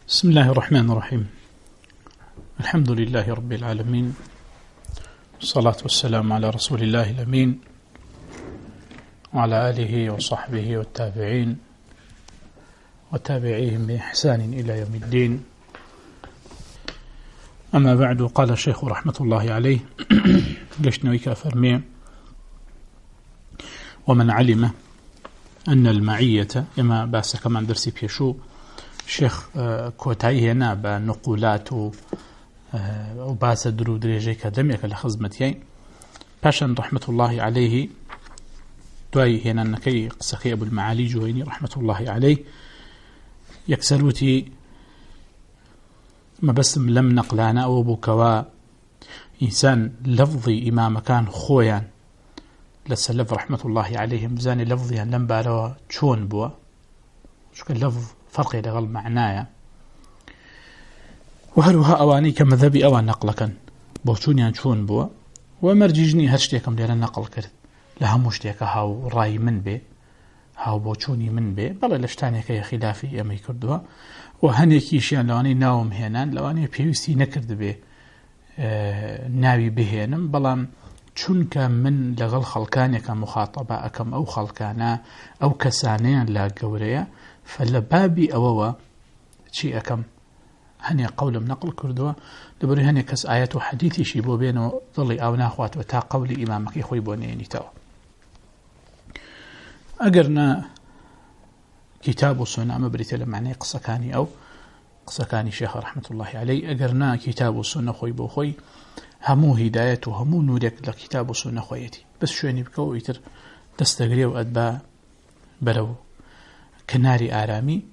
بسم الله الرحمن الرحيم. الحمد لله رب العالمين، والصلاة والسلام على رسول الله الأمين وعلى آله وصحبه والتابعين وتابعيهم بإحسان إلى يوم الدين. أما بعد، قال الشيخ رحمة الله عليه قشنويك فرمي: ومن علم أن المعية إما باس كمان درسي بيشو الشيخ كوتاي هنا بنقولات وباس درو دريجي كدميك لخزمتين باشن رحمة الله عليه دواي هنا نكي قسخي أبو المعالي جويني رحمة الله عليه يكسلوتي ما بس لم نقلانا أو بكوا إنسان لفظي إمام كان خويا لسلف رحمة الله عليهم زاني لفظي لم بالوا تشون بوا شو كان لفظ فرقي لغل معنايا وهروها أواني كمذهبي أوان نقلكا بوشونيان تشون بوا ومرجيجني هرشتيكم لأن نقل كرد لها مشتيك هاو راي من بي هاو بوشوني من بي بلا لشتاني كي خلافي أمي كردوا وهنيكي شيان لواني ناوم هنان لواني بيوستي نكرد بي ناوي بهينم بلام چونك من لغل خلقانك مخاطبة أكم أو خلقانا أو كسانين لا قوريا فلبابي أووا شيء أكم هني قول من نقل كردوا لبري هني كس آيات وحديثي شيبو بينو ظلي أو ناخوات وتا قولي إمامك يخوي بونيني توا أقرنا كتاب السنة مبريت لمعنى قصكاني أو قصكاني شيخ رحمة الله عليه أقرنا كتاب السنة خوي بو خوي همو هداية وهمو نورك لكتاب السنة خويتي بس شويني بكو يتر تستقري وأدبا بلو كناري آرامي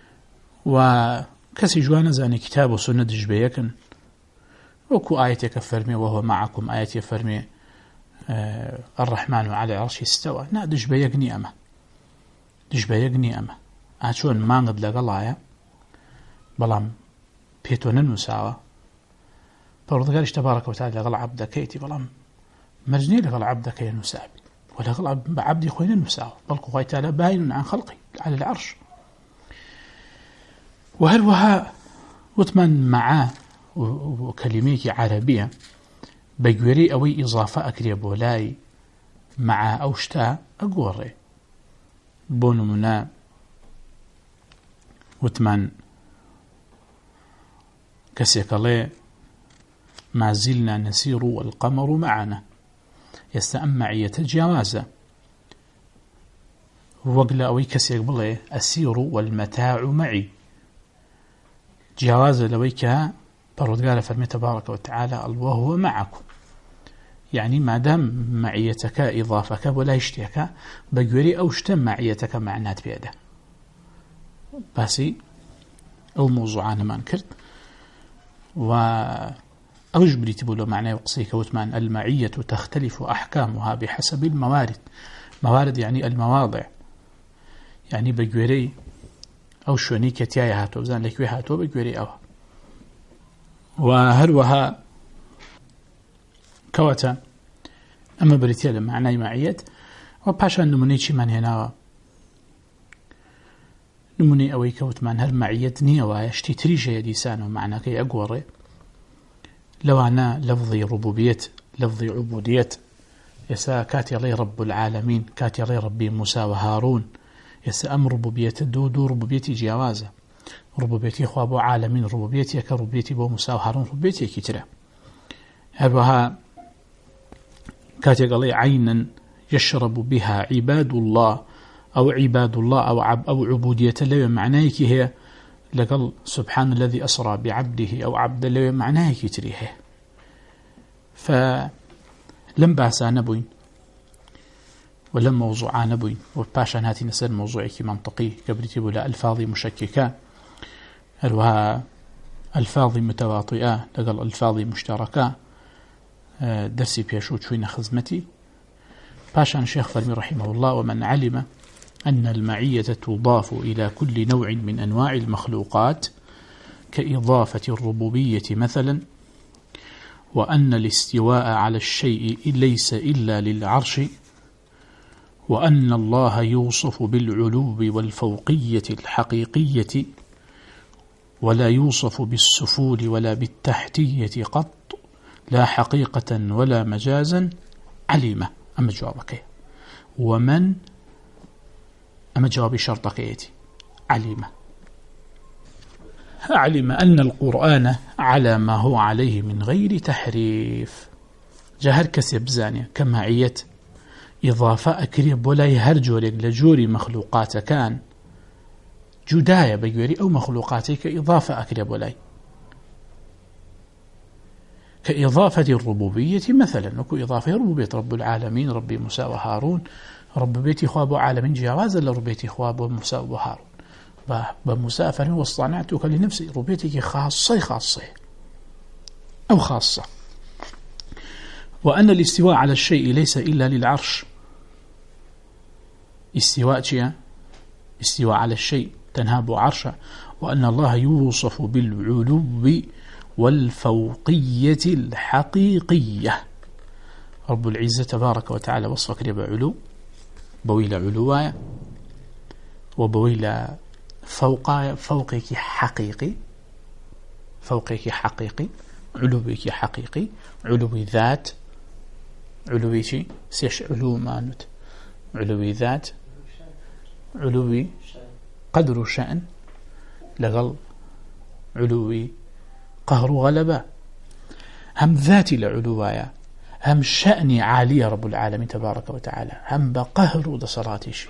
وكسي جوانا زاني كتاب السنة دجبيكن وكو آية فرمي وهو معكم آية فرمي الرحمن على عرش استوى نا دجبيكني أما دجبيكني أما أشون ما نقد لقلايا بلام بيتونن مساوى فالرضا تبارك وتعالى لغل عبدك يتي بلام مرجني لغل عبدك ينساب ولغل عبدي خوين النساء بلقوا خوي تعالى باين عن خلقي على العرش وهل وها وثمان معاه وكلميك عربية بجوري أوي إضافة أكري بولاي مع أوشتا أقوري بونو منا وثمان كسيكالي ما زلنا نسير والقمر معنا يستأم معية الجوازة وقل أوي كسيك بلي أسير والمتاع معي جوازة لويك برد فرمي تبارك وتعالى وهو معكم يعني ما دام معيتك إضافك ولا يشتيك بقوري أو اشتم معيتك معنات بيده باسي أو موضوعان ما انكرت أو جبري تبولو معناه وقصيك وثمان المعية تختلف أحكامها بحسب الموارد موارد يعني المواضع يعني بجوري أو شوني كتياي هاتو بزان لكوي هاتو بجوري أو وهلوها كواتا أما بريتيا لمعنى معية وباشا نمونيشي من هنا نموني أوي كوتمان هل معية نيوا يشتي تريجي يديسانو معنى كي أقوري لو أنا لفظي ربوبية لفظي عبودية يسا كاتي لي رب العالمين كاتي لي ربي موسى وهارون يسا أم ربوبية دودو ربوبيتي جوازة ربوبيتي خوابو عالمين ربوبيتي كربوبيتي بو موسى وهارون ربوبيتي كترة هذا كاتي لي عينا يشرب بها عباد الله أو عباد الله أو عبودية اللي معناك هي لقل سبحان الذي أسرى بعبده أو عبد الله معناه كتريه فلم باسا نبوين ولم موضوعا نبوين وباشا هاتي نسأل موضوعك منطقي كبريتي بلا ألفاظ مشككة ألوها ألفاظ متواطئة لقل ألفاظ مشتركة درسي بيشو شوين خزمتي باشا شيخ فرمي رحمه الله: ومن علم أن المعية تضاف إلى كل نوع من أنواع المخلوقات كإضافة الربوبية مثلا، وأن الاستواء على الشيء ليس إلا للعرش، وأن الله يوصف بالعلو والفوقية الحقيقية، ولا يوصف بالسفول ولا بالتحتية قط، لا حقيقة ولا مجازا، عليمة. أما جوابك ومن أما جواب شرطك يأتي عليمة. علم أن القرآن على ما هو عليه من غير تحريف. جهر كسب زانية كمعية إضافة أكريب ولا يهرجورك لجوري مخلوقات كان جداية بجوري أو مخلوقاتك إضافة أكريب ولا كإضافة الربوبية مثلا، وكو إضافة ربوبية رب العالمين ربي موسى وهارون، رب بيتي خواب عالمين جوازا لربيتي خواب موسى وهارون بموسى فرمي واصطنعتك لنفسي، ربيتك خاصة أو خاصة. وأن الاستواء على الشيء ليس إلا للعرش. استواء على الشيء تنهاب عرشه. وأن الله يوصف بالعلو والفوقية الحقيقية. رب العزة تبارك وتعالى وصفك لي بعلو، بويل علوايا، وبويل فوقك حقيقي، علوك حقيقي، علو ذات، علوي شيء سيش علو مانوت، علوي ذات، علوي قدر شأن، لغل علوي قهر غلبة. هم ذاتي لعلوايا، هم شأني عالية رب العالمين تبارك وتعالى، هم بقهر دصراتيش.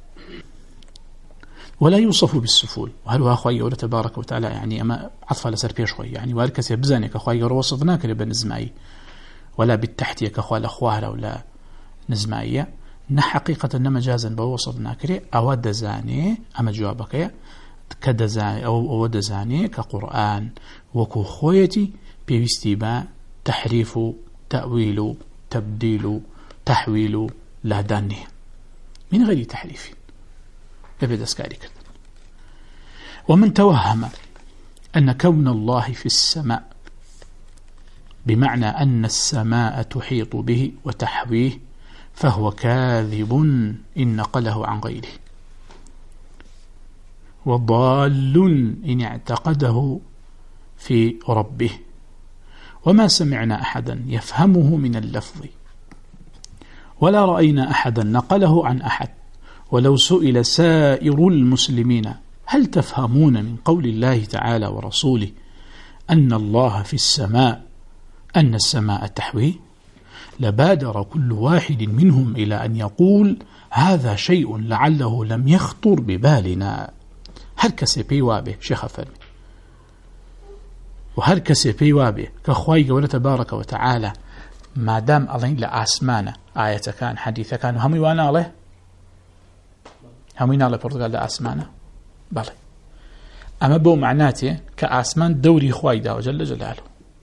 ولا يوصف بالسفول. وهل هو أخوي يقول تبارك وتعالى يعني أما عطف على سر بيش خوي يعني وهالكس يبزانك أخوي يقول وصفناك لبنزمائي، ولا بالتحتية كأخوة الأخوة ولا نزمائية نحقيقة نما جازا بوصفناك لي أود زاني. أما جوابك كدزاني أو دزاني كقرآن وكو خويتي بيستيبا تحريف تأويل تبديل تحويل لا داني من غير تحريف يبدأ سكاريك. ومن توهم أن كون الله في السماء بمعنى أن السماء تحيط به وتحويه فهو كاذب إن نقله عن غيره، وضال إن اعتقده في ربه. وما سمعنا أحدا يفهمه من اللفظ، ولا رأينا أحدا نقله عن أحد. ولو سئل سائر المسلمين هل تفهمون من قول الله تعالى ورسوله أن الله في السماء أن السماء تحويه، لبادر كل واحد منهم إلى أن يقول هذا شيء لعله لم يخطر ببالنا. هل كسي وابه شيخ فرمي، وهل كسي وابه كخواي قوله تبارك وتعالى ما دام الله لأسمانه آية كان حديثة كان همي وانا له همينا لبرتغال لأسمانه بلى. أما بو معناته كأسمان دوري خواي دا وجل جلاله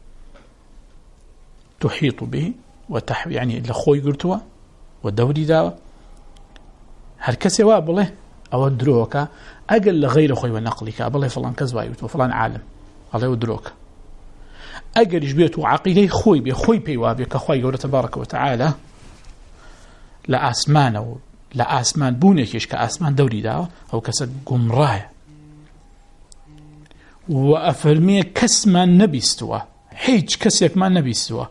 تحيط به وتحوي يعني لخوي قرتوا ودوري دا. هل كسي وابله أو دروك أقل غير خوي ونقلك أبله فلان كزوايوت وفلان عالم الله يدروك أقل يجبيته عقيدة خوي بخوي بيوابي كخوي قوله تبارك وتعالى لأسمان لأسمان بونيكيش كأسمان دوري دا أو كسد قمراه وأفرمي كسما نبيستوا حيج كسيك ما نبيستوا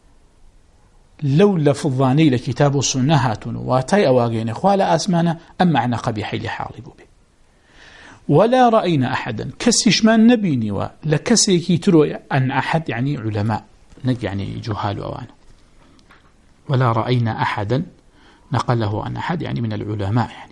لو لفظاني لكتاب السنة واتي أواغين إخوال أسمانا أم معنى قبيحي لحالبوا به. ولا رأينا أحدا كسيش ما نبيني ولكسيكي ترو أن أحد يعني علماء يعني جهال أوانا. ولا رأينا أحدا نقله عن أحد يعني من العلماء يعني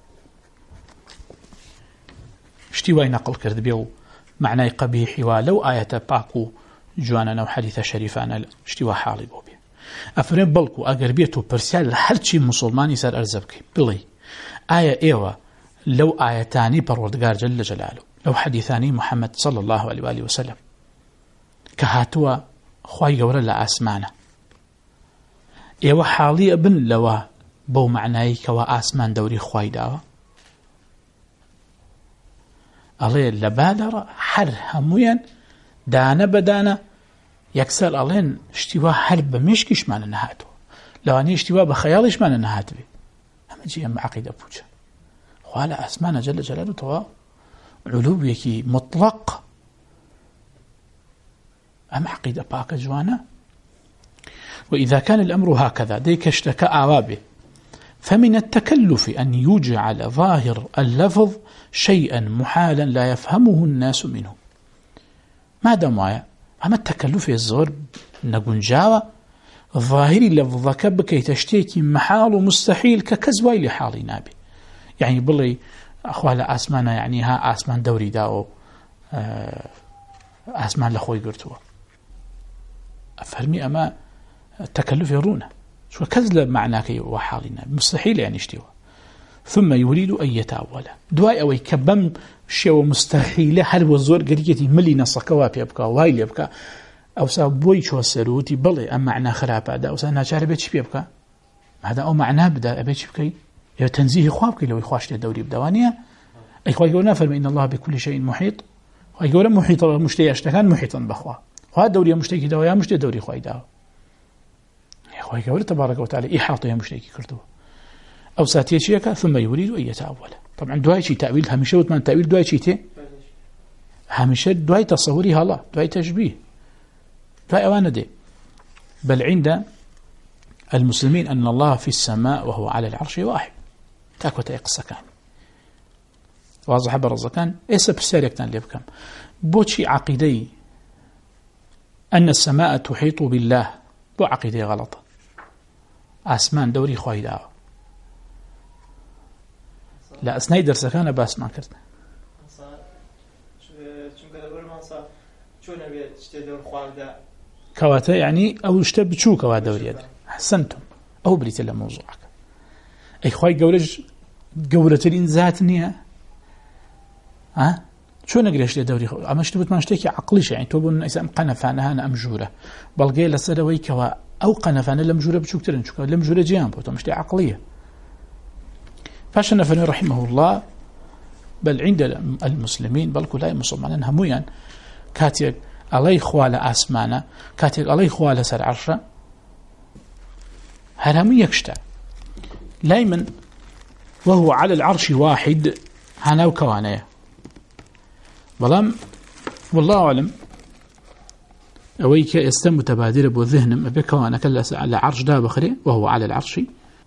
اشتواي نقل كرد بيو معنى قبيحي ولو آية باكو جوانا أو حديث شريفانا اشتوا حالبوا به. أفرين بلكو أقر بيتو برسال هرچي مسلماني سر أرزبكي بلي آية إيوة لو آيتاني پروردگار جل جلاله لو حديثاني محمد صلى الله عليه وآله وسلم كهاتوا خواي قورا لأسمانا إيوة حالي ابن لوا بو معناي كوا آسمان دوري خواي داوا الله لبادر حر هموين دانا بدانا يكسر الله اشتوا حرب مشكش معنى نهاتو لو أني اشتوا بخيالش معنى نهاتو هم جي أم عقيدة بوجه وعلى أسمانا جل جلاله توا علوبيكي مطلق أم عقيدة باك جوانا. وإذا كان الأمر هكذا ديك اشتكى آوابه، فمن التكلف أن يجعل ظاهر اللفظ شيئا محالا لا يفهمه الناس منه. ما دام أما التكلف الزور نقنجاوة ظاهري لفظك بكي تشتيكي محال ومستحيل ككزواي لحالي نابي. يعني بلي أخوال أسمانا يعني ها أسمان دوري داو أسمان لخوي قرتوا أفهمي أما التكلف يرونا شو كذل معناك وحالنا مستحيل يعني اشتوى. ثم يريد أن يتأول دواء أو يكبم شيء مستحيل هل وزور قريتي ملي نصك وابي أبقى وايل يبقى أو سابوي شو السروتي بلي أم معنى خراب هذا أو سأنا شارب بيتش بيبقى هذا أو معناه بدأ بيتش بكي يا تنزيه خوابك لو يخواش الدوري بدوانية أي خوي يقولنا فإن الله بكل شيء محيط ويقول محيط مشتي أشتكان محيطا بخوا وهذا دوري مشتكي دوا يا مشتي دوري خوي داو يا خوي يقول تبارك وتعالى إحاطة يا مشتكي كردو أو ساتي شيء ثم يريد أن يتأول. طبعا دواي شيء تأويل همشة وثمان تأويل دواي شيء تي همشة دواي تصوري هلا دواي تشبيه دواي أوانا دي. بل عند المسلمين أن الله في السماء وهو على العرش واحد تاكو تيقص كان واضح برزكان إيسا بساريكتان ليبكم بوشي عقيدي أن السماء تحيط بالله بو عقيدي غلط أسمان دوري خوي داو لا أسناي درسكان باسمان كرت كواتا يعني أو اشتب شو كوا دوري حسنتم أو بريت إلا موضوعك أي خوي قولج قولتين ذاتنيها شو نقريش لدوري خو أما اشتبت ما اشتكي عقليش يعني توبون إذا قنفانها أنا أمجورة بلقي لسدوي كوا أو قنفان لمجورة بشو كتير نشوف لمجورة جيان بوتو مشتي عقلية. فاشن رحمه الله بل عند المسلمين بل كل مسلمان هميا كاتيك الله خوال أسمانا كاتيك الله خوال سر عرشه هرمي يكشتا لايمن وهو على العرش واحد هنا وكوانيا بلام والله أعلم أويك يستم متبادر بذهن بكوانا كلا على عرش دا بخري وهو على العرش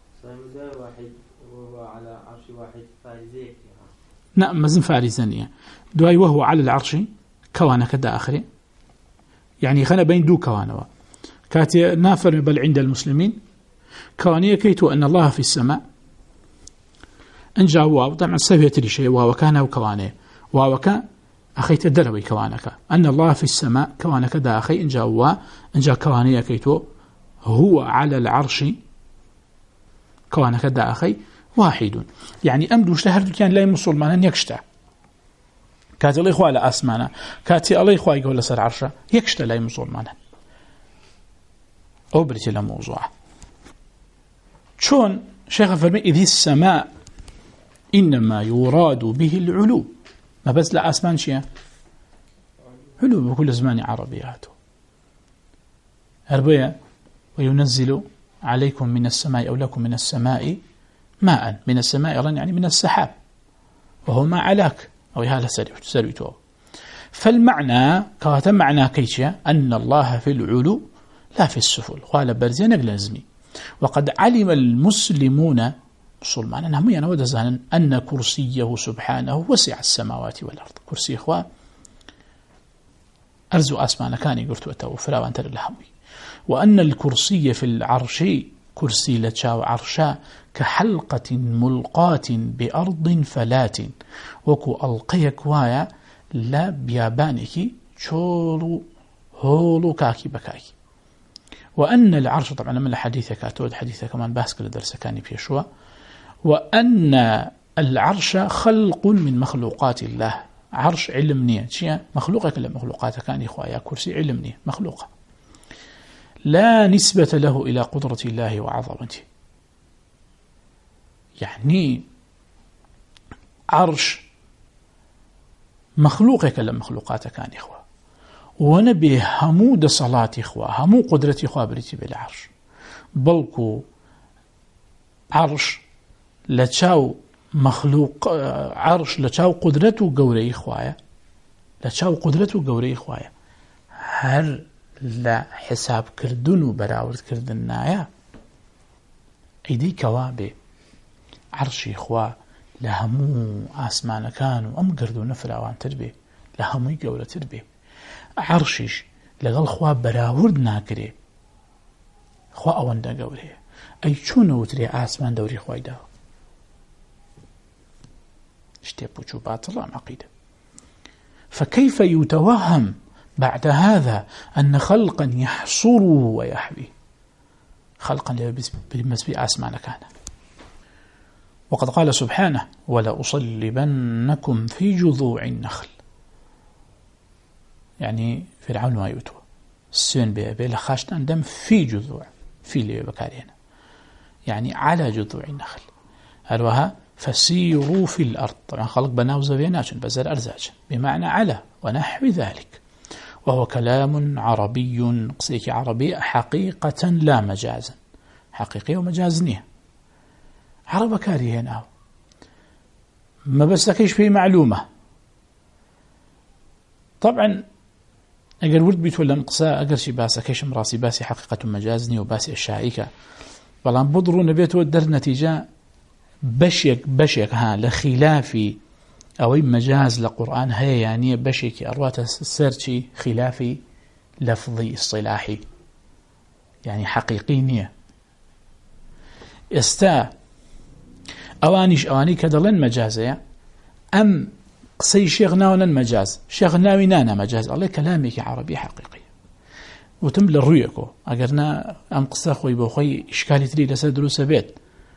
نعم مزن فارزانية دواي وهو على العرش كوانا كدا آخري يعني خنا بين دو كوانا كاتي نافر بل عند المسلمين كوانية كيتو أن الله في السماء أنجا واو طبعا سوية شيء واو كان وكوانية واو كان أخي تدروي كوانك أن الله في السماء كوانك دا أخي إنجا كوانية كيتو هو على العرش كوانك دا أخي واحد يعني أمدو اشتهرت كان لا مسلمان يكشتا كاتي الله إخوة على أسمانا كاتي الله إخوة يقول لسر عرشه يكشتا لا مسلمان أو بريتي لموضوع شون شيخ فرمي إذ السماء إنما يراد به العلو ما بس لا أسمان شيء علو بكل زمان عربياته أربية وينزل عليكم من السماء أو لكم من السماء ماء من السماء يعني من السحاب وهو ما علاك أو هذا سريته فالمعنى كاتم معنى كيشيا أن الله في العلو لا في السفل قال برزين لازمي وقد علم المسلمون مسلمان أنهم ينود زانا أن كرسيه سبحانه وسع السماوات والأرض كرسي إخوة أرزو أسمان كان قلت وتوفر وأنت للهمي وأن الكرسي في العرش كرسي لتشاو عرشا كحلقة ملقاة بأرض فلات وكو ألقيك وايا لا بيابانك شولو هولو كاكي بكاكي وأن العرش طبعا من الحديثة كاتود حديثة كمان باسك لدرسة كان بيشوا وأن العرش خلق من مخلوقات الله عرش علمنية شيء مخلوقة كلا مخلوقات كان إخوة كرسي علمنية مخلوقة لا نسبة له إلى قدرة الله وعظمته يعني عرش مخلوقة كلا مخلوقات كان إخوة ونبي همود صلاة إخوة همو قدرة إخوة بريتي بالعرش بلكو عرش لتشاو مخلوق عرش لتشاو قدرته قوري إخوة لتشاو قدرته قوري إخوة هر لا حساب كردن وبراورد كردن نايا ايدي كوابي عرشي خوا لهمو آسمان كانوا أم قردو نفراوان تربي لهمو يقولة تربي عرشيش لغل خوا براورد ناكري خوا أوان دا قوله أي چون وتري آسمان دوري خواي دا اشتبو چو باطل عقيدة فكيف يتوهم بعد هذا أن خلقا يحصره ويحويه خلقا بالنسبة آسمان كان وقد قال سبحانه ولأصلبنكم في جذوع النخل يعني فرعون ما يوتو السين بيلا خاشتان دم في جذوع في اللي بكارين يعني على جذوع النخل هلوها فسيروا في الأرض طبعا خلق بناو زبينات بزر أرزاج بمعنى على ونحو ذلك وهو كلام عربي قصيك عربي حقيقة لا مجازا حقيقي ومجازنيه عرب كاري هنا ما بس لكيش في معلومة طبعا اگر ورد بيت ولا نقصا اگر شي باسا كيش مراسي باسي حقيقة مجازني وباسي الشائكة بلان بضرو نبيت ودر نتيجة بشيك ها لخلافي او مجاز لقرآن هي يعني بشيك اروات السرشي خلافي لفظي اصطلاحي يعني حقيقي نية أواني كدلن مجازية أم قصي شيخناونا مجاز شيخناوي نانا مجاز الله كلامك عربي حقيقي وتم للرؤيكو أقرنا أم قصة خوي بوخي إشكالي تري لسا دروس بيت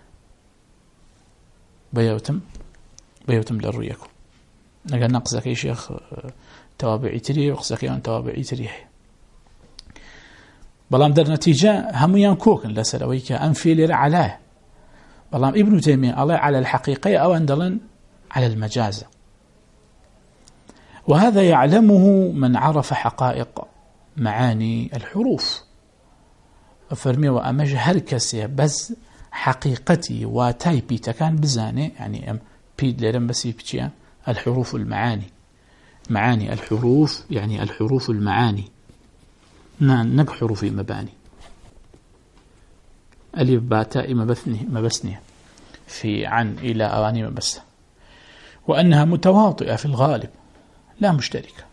بيوتم للرؤيكو أقرنا قصة كي شيخ توابعي تري وقصة كي أن توابعي تري بلام در نتيجة هميان كوكن لسلويك أنفي لرعلاه بلام ابن تيمية الله على الحقيقة أو أندلن على المجاز وهذا يعلمه من عرف حقائق معاني الحروف فرمي وأمج هركسي بس حقيقتي وتايبي تكان بزاني يعني أم بيد لرم بسي بتشيا الحروف المعاني معاني الحروف يعني الحروف المعاني نق حروف مباني ألف باتاء مبسنية في عن إلى أواني مبسة وأنها متواطئة في الغالب لا مشتركة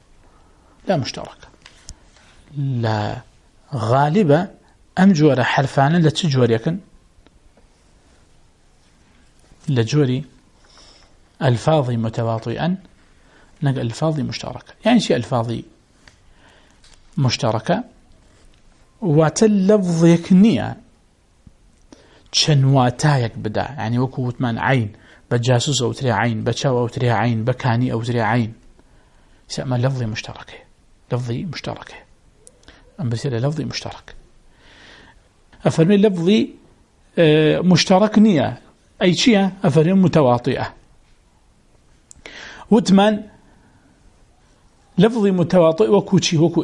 لا غالبة أم جورة حرفانا لتجور يكن لجوري الفاظي متواطئا نقل الفاظي مشتركة يعني شيء الفاظي مشتركة وتلفظ يكنية چنواتايك بدا يعني وكوت من عين بجاسوس أو تري عين بشاو أو تري عين بكاني أو تري عين يسمى لفظي مشتركة أم بسير لفظي مشترك أفرمي لفظي مشترك نية أي شيء أفرمي متواطئة وثمان لفظي متواطئ وكوشي وكو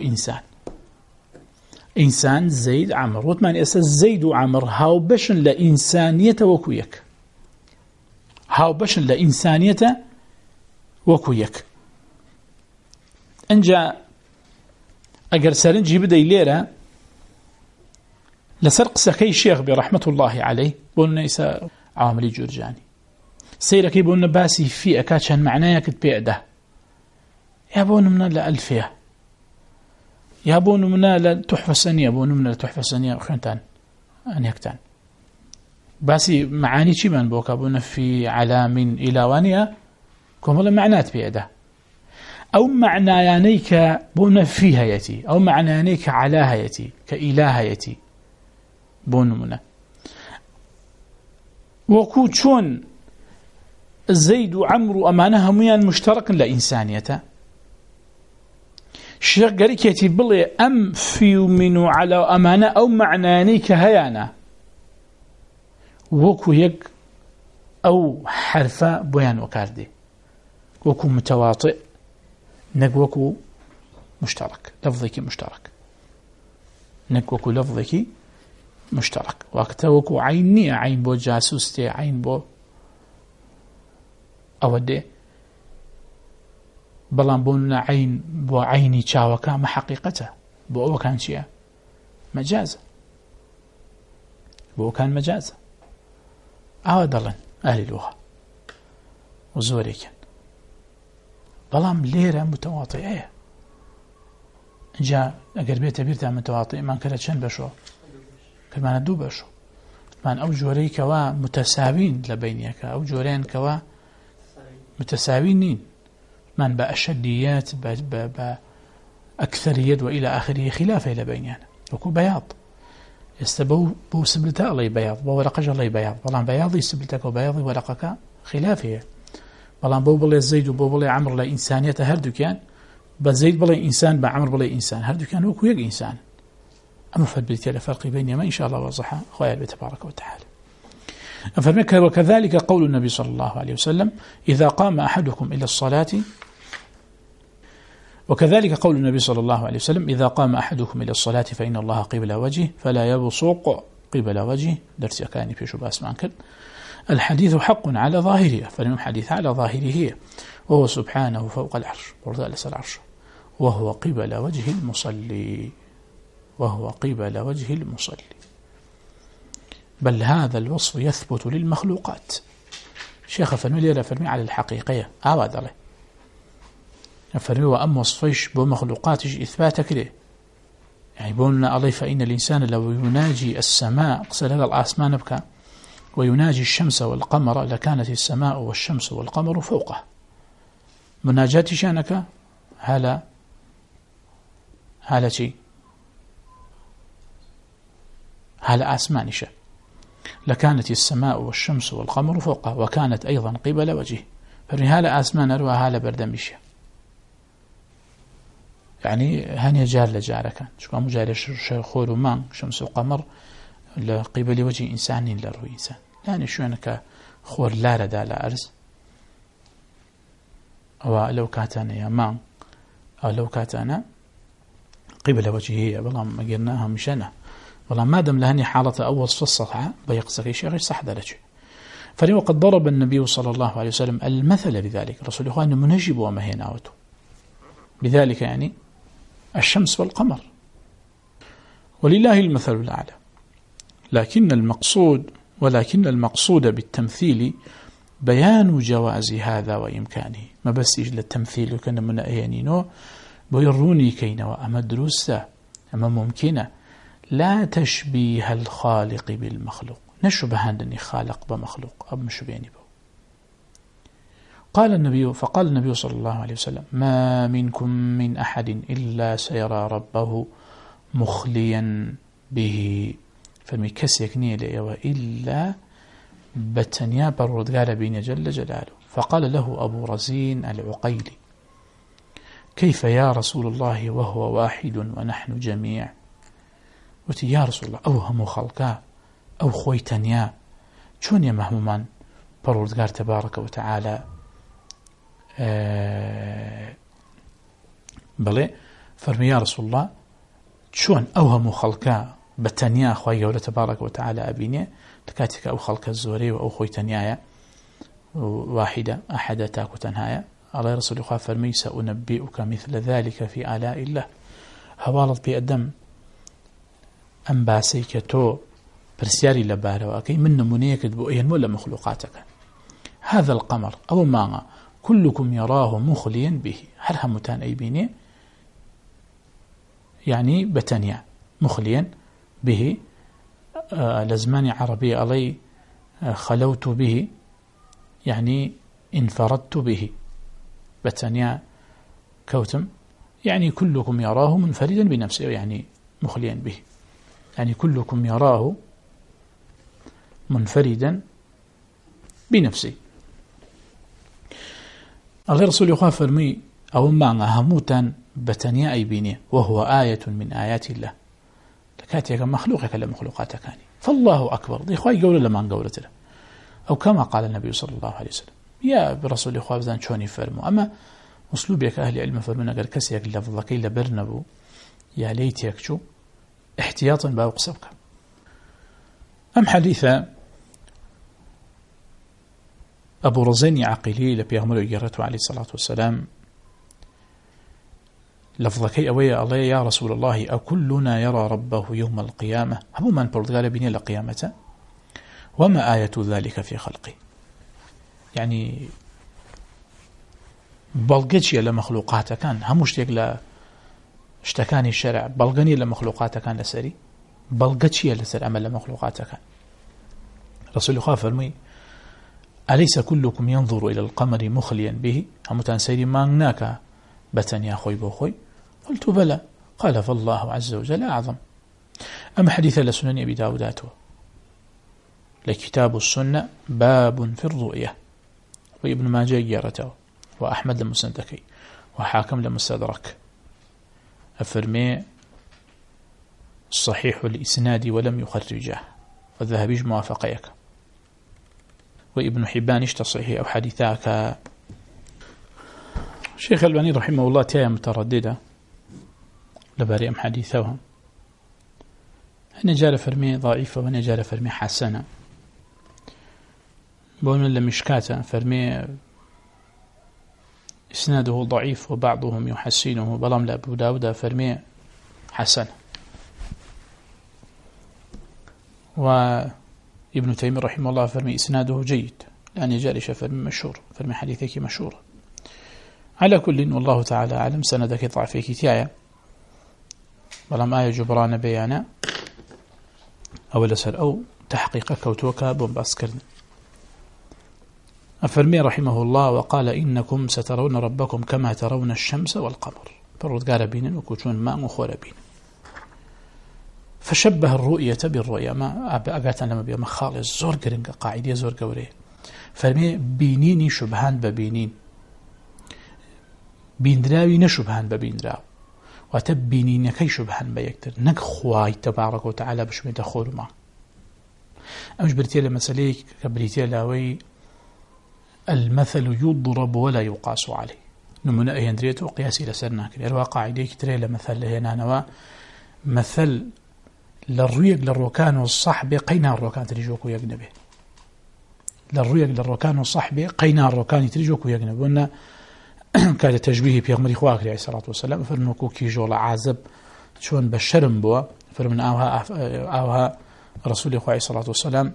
إنسان زيد عمر وثمان أساس زيد وعمر هاو بشن لإنسانية وكويك أنجا أجر سرنجي بدأ ليرة لسرق سكي الشيخ برحمة الله عليه بقولنا إسا عاملي جورجاني سيركي بقولنا باسي في أكاتشان معناه كتبيع ده يابون منا لألفية يابون منا لتحفة سنية يابون منا لتحفة سنية خنتان أنيكتان باسي معاني شي من بوكا بقولنا في علام إلى وانية كمولا معنات بيع ده أو معنيانيك بقولنا فيها يتي أو معنيانيك علاها يتي كإله يتي بون منا وكو شون زيد وعمر أمانها ميان مشترك لإنسانيته الشيخ قالك يتي بلي أم في منو على أمانة أو معنيانيك هيانا وكو يك أو حرفة بيان وكاردي وكو متواطئ نقوكو مشترك لفظك مشترك نقوكو لفظك مشترك وقتوكو عيني عين بو جاسوستي عين بو أودي بلان بونا عين بو عيني شاوكا ما حقيقته بو كان شيء مجاز، بو كان مجاز دلن أهل اللغة وزوريكن بلام ليرة متواطئة جاء أقر بيت بيرتا متواطئ ما كانت شن بشو كمان دو بشو من أو جوري كوا متساوين لبينيك أو جورين كوا متساوين من بأشديات بأكثريات وإلى آخره خلافه لبينيان وكو بياض يستبو بو سبلتا الله بياض بو ورقج الله بياض بلان بياضي سبلتك وبياضي ورقك خلافه بلان بو بلي زيد وبو بلي عمر لإنسانية هردو كان بزيد بلي إنسان بعمر بلي إنسان هردو كان وكو يق إنسان أما فالبيت الفرق بينهما إن شاء الله وضحها خويا تبارك وتعالى. أفرمك وكذلك قول النبي صلى الله عليه وسلم إذا قام أحدكم إلى الصلاة وكذلك قول النبي صلى الله عليه وسلم إذا قام أحدكم إلى الصلاة فإن الله قبل وجهه فلا يبصق قبل وجهه درس كان في شباس مانكر. الحديث حق على ظاهره فالمهم حديث على ظاهره وهو سبحانه فوق العرش ورضالس العرش وهو قبل وجه المصلي وهو قبل وجه المصلي بل هذا الوصف يثبت للمخلوقات. شيخ فرمي فرمي على الحقيقية عواد عليه فرمي وأم وصفيش بمخلوقاتش إثباتك له يعني بقولنا عليه فإن الإنسان لو يناجي السماء قصر هذا الآسمان بك ويناجي الشمس والقمر لكانت السماء والشمس والقمر فوقه مناجاة شانك هلا شيء هلا آسمانشة لكانت السماء والشمس والقمر فوقه وكانت أيضا قبل وجهه فهلا آسمان أروى هلا بردمشة يعني هني جار لجار كان شو مجال خور ومان شمس وقمر لقبل وجه إنسان لروي إنسان يعني شو أنك خور لا ردا لا أرز ولو كاتنا يا مان أو لو كاتنا قبل وجهه والله ما قلناها مشانه والله ما دام لهني حالة أول في الصفحة بيقصر شيء غير صح ذلك. فلما قد ضرب النبي صلى الله عليه وسلم المثل بذلك الرسول إخوانه منجب وما هي ناوته بذلك يعني الشمس والقمر ولله المثل الأعلى ولكن المقصود بالتمثيل بيان جواز هذا وإمكانه ما بس يجل التمثيل كان من أيانينه بيروني كينا وأما دروسة أما ممكنة لا تشبيه الخالق بالمخلوق نشبه أنني خالق بمخلوق أو مشبهني به. فقال النبي صلى الله عليه وسلم ما منكم من أحد إلا سيرى ربه مخليا به فمكسيك نيلي وإلا بتنيا بردقال بين جل جلاله. فقال له أبو رزين العقيلي كيف يا رسول الله وهو واحد ونحن جميع وتي يا رسول الله أوهم خلقا أو خويتنيا شون يا مهمومان بردقال تبارك وتعالى بلي فرمي يا رسول الله شون أوهم خلقا بتنيا خوي ولا تبارك وتعالى أبيني تكاتك أو خلق الزوري أو خوي تنيايا واحدة أحد تاكو تنهايا على رسول الله فرمي سأنبئك مثل ذلك في آلاء الله هوالط بأدم أم باسيك تو برسياري لبارة وأكي من نمونيك بؤين ولا مخلوقاتك هذا القمر أو ماغا كلكم يراه مخليا به هل همتان أي بيني يعني بتنيا مخليا به لزمان عربي علي خلوت به يعني انفردت به بتنيا كوتم يعني كلكم يراه منفردا بنفسه يعني مخليا به يعني كلكم يراه منفردا بنفسه. الله رسول الله فرمي أو ما هموتا بتنيا أي بيني وهو آية من آيات الله لكاتيك مخلوقك لمخلوقاتك يعني فالله أكبر دي إخوائي قولة لما نقولت له أو كما قال النبي صلى الله عليه وسلم يا برسول الله بزان شوني فرمو أما أسلوبك أهل علم فرمونا قال كسيك لفظك إلا برنبو يا ليتيك شو احتياطا باوقسبك. أم حديثة أبو رزين عقيلي لبيغمر يجرته عليه الصلاة والسلام لفظكي أوي الله يا رسول الله أكلنا يرى ربه يوم القيامة هبو من بردقال بني لقيامته وما آية ذلك في خلقه يعني بلغتشي لمخلوقات كان هموش يقلا اشتكاني الشرع بلغني لمخلوقات كان لسري بلغتشي لسر عمل لمخلوقات كان رسول الله فرمي أليس كلكم ينظر إلى القمر مخليا به هم تنسيري ما هناك بتن يا خوي بوخوي قلت بلى قال فالله عز وجل أعظم أما حديث لسنن أبي داوداته لكتاب السنة باب في الرؤية وابن ماجه يرته وأحمد المسندكي وحاكم لمستدرك أفرمي الصحيح الإسناد ولم يخرجه والذهبي موافقيك وابن حبان اشتصحيح أو حديثاك الشيخ الألباني رحمه الله تايا مترددة لباري أم حديثهم هنا جال فرمي ضعيفة وهنا جال فرمي حسنة بون لمشكاته فرمي إسناده ضعيف وبعضهم يحسنه بلام لأبو داود فرمي حسن وابن تيمية رحمه الله فرمي إسناده جيد لأن جالش فرمي مشهور فرمي حديثك مشهور على كل والله تعالى أعلم سندك ضعفيك تيايا بلام آية جبران بيانا أو لسر أو تحقيق كوتوكا بومباسكرن أفرمي رحمه الله وقال إنكم سترون ربكم كما ترون الشمس والقمر فرد قال بين وكوشون ماء وخور بين فشبه الرؤية بالرؤية ما أقاتنا لما بيما خالص زور قرنق قاعدية زور قوريه فرمي بينيني شبهان ببينين بيندراوي نشبهان ببيندراو وتبينين كي شبهان بيكتر نك خواي تبارك وتعالى بشمي تخور معه أمش بريتيلا مسأليك كبريتيلا وي المثل يضرب ولا يقاس عليه نمنا يندريته قياسي لسرنا كده الواقع يديك تري مثل هنا نوا مثل للريق للركان والصحب قينا الركان تريجوك ويجنبه للريق للركان والصحب قينا الركان تريجوك ويجنبه وأن كان تشبيه بيغمر إخواك عليه الصلاة والسلام فرنوكو كيجول عازب شون بشرم بوا فرمن آوها رسول الله عليه الصلاة والسلام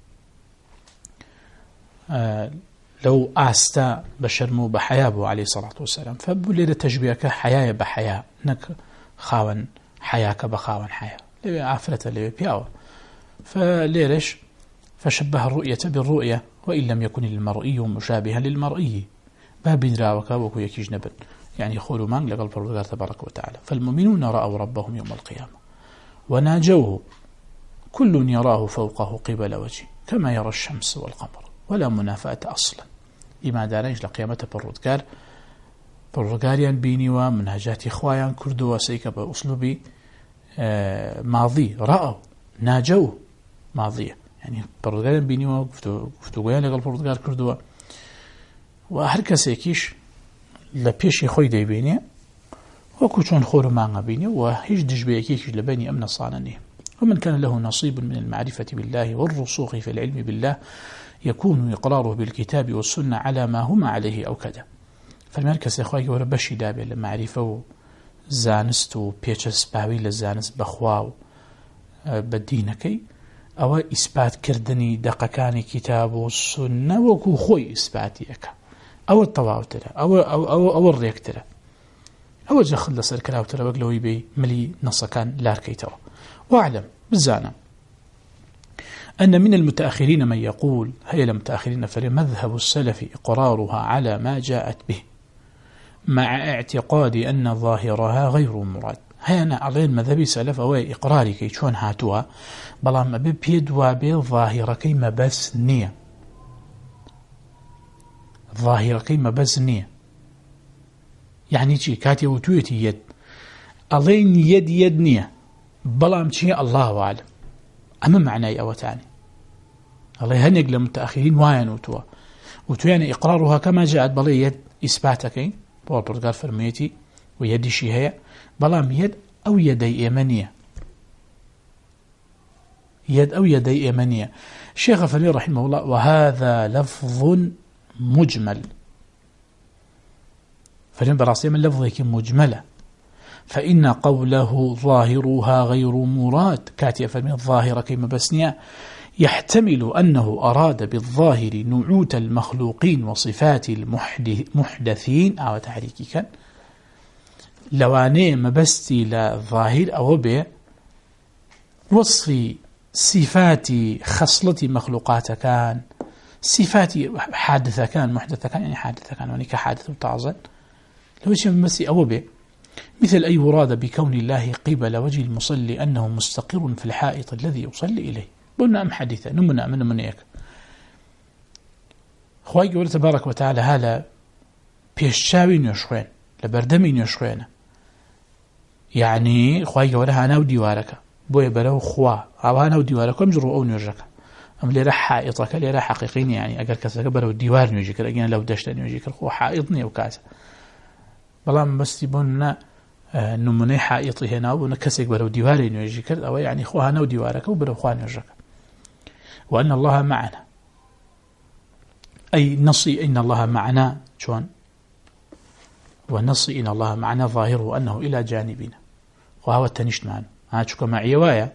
لو آستا بشرمو بحيابه عليه الصلاة والسلام فبولي تشبيهك حياة بحياة نك خاون حياك بخاون حياة لبي عفرة اللي بياوه فليرش فشبه الرؤية بالرؤية وإن لم يكن المرئي مشابها للمرئي باب دراوك وكو يكيج نبن يعني خورو مان لقلب الله تبارك وتعالى فالمؤمنون رأوا ربهم يوم القيامة وناجوه كل يراه فوقه قبل وجهه كما يرى الشمس والقمر ولا منافاة أصلا إما دارنج لقيامة بالرقاريان بيني ومنهجات إخوائيان كردوا سيك بأسلوبي ماضي رأوا ناجوه ماضية يعني بالرقاريان بيني وفتوقيان لقلب الرقار كردوا وهر کەسێکیش لە پێشی خۆی دەیبینێ وەکو چۆن خۆرمانە بینێ و هیچ دژبەیەکێکیش لە بینی ئەم نەسانە نییە ومن كان له نصيب من المعرفة بالله والرسوخ في العلم بالله يكون إقراره بالكتاب والسنة على ما هما عليه أو كذا فالمركز إخوائي ورا بشي دابه لمعرفة زانست و پێچەس باوی لە زانست بەخوا و بەدینەکەی ئەوە ئیسپاتکردنی دەقەکانی کتاب و سنە وەکو خۆی ئیسپاتیەکە أو الطواوترة أو الريكترة أو جخل لسر كراوترة وقلوي بي ملي نصكان لاركيتوا واعلم بالزانة أن من المتأخرين من يقول هي المتأخرين فلمذهب السلف إقرارها على ما جاءت به مع اعتقاد أن ظاهرها غير مراد هينا علين مذهبي سلف أو إقراري كي شون هاتوها بلا ما بيد وابي ظاهرة كي ما بس نية ظاهرة كي ما بس نية يعني شي كاتي وتويتي يد علين يد نية بلا مشي الله أعلم أما معنى أو تاني الله هنيق للمتأخرين واين وتوين إقرارها كما جاءت بلا يد إثباتك بورتقال فرميتي ويدي شي هي بلا يد أو يدي يمنية يد أو يدي يمنية الشيخ فلي رحمه الله وهذا لفظ مجمل فلين براسي من لفظك مجملة فإن قوله ظاهرها غير مراد كاتي فرمي الظاهرة كما بسنيا يحتمل أنه أراد بالظاهر نعوت المخلوقين وصفات المحدثين أو تحريكي كان لواني مبستي لظاهر أو به وصف صفات خصلة مخلوقات كان صفات حادثة كان محدثة كان يعني حادثة كان ونك حادث وتعظن لو شيء مبستي أو به مثل أي وراد بكون الله قبل وجه المصلي أنه مستقر في الحائط الذي يصلي إليه قلنا أم حديثة نمنا من هيك خواهي قول تبارك وتعالى هلا بيشاوين يشخوين لبردمين يشخوين يعني خواهي قول هانا وديوارك بوي بلو خوا أو هانا وديوارك ومجروا أو نيوجك أم ليرا حائطك ليرا حقيقين يعني أقل كسك بلو الديوار نيوجيك لأجينا لو دشت نيوجيك خوا حائطني وكاسة بلام بس يبوننا نمني حائطي هنا ونكسك بلو ديواري نيوجيك أو يعني خوا هانا وديوارك وبلو خوا نيوجك وأن الله معنا أي نصي إن الله معنا شون ونصي إن الله معنا ظاهره أنه إلى جانبنا وهو التنشت معنا هاتشك معي وايا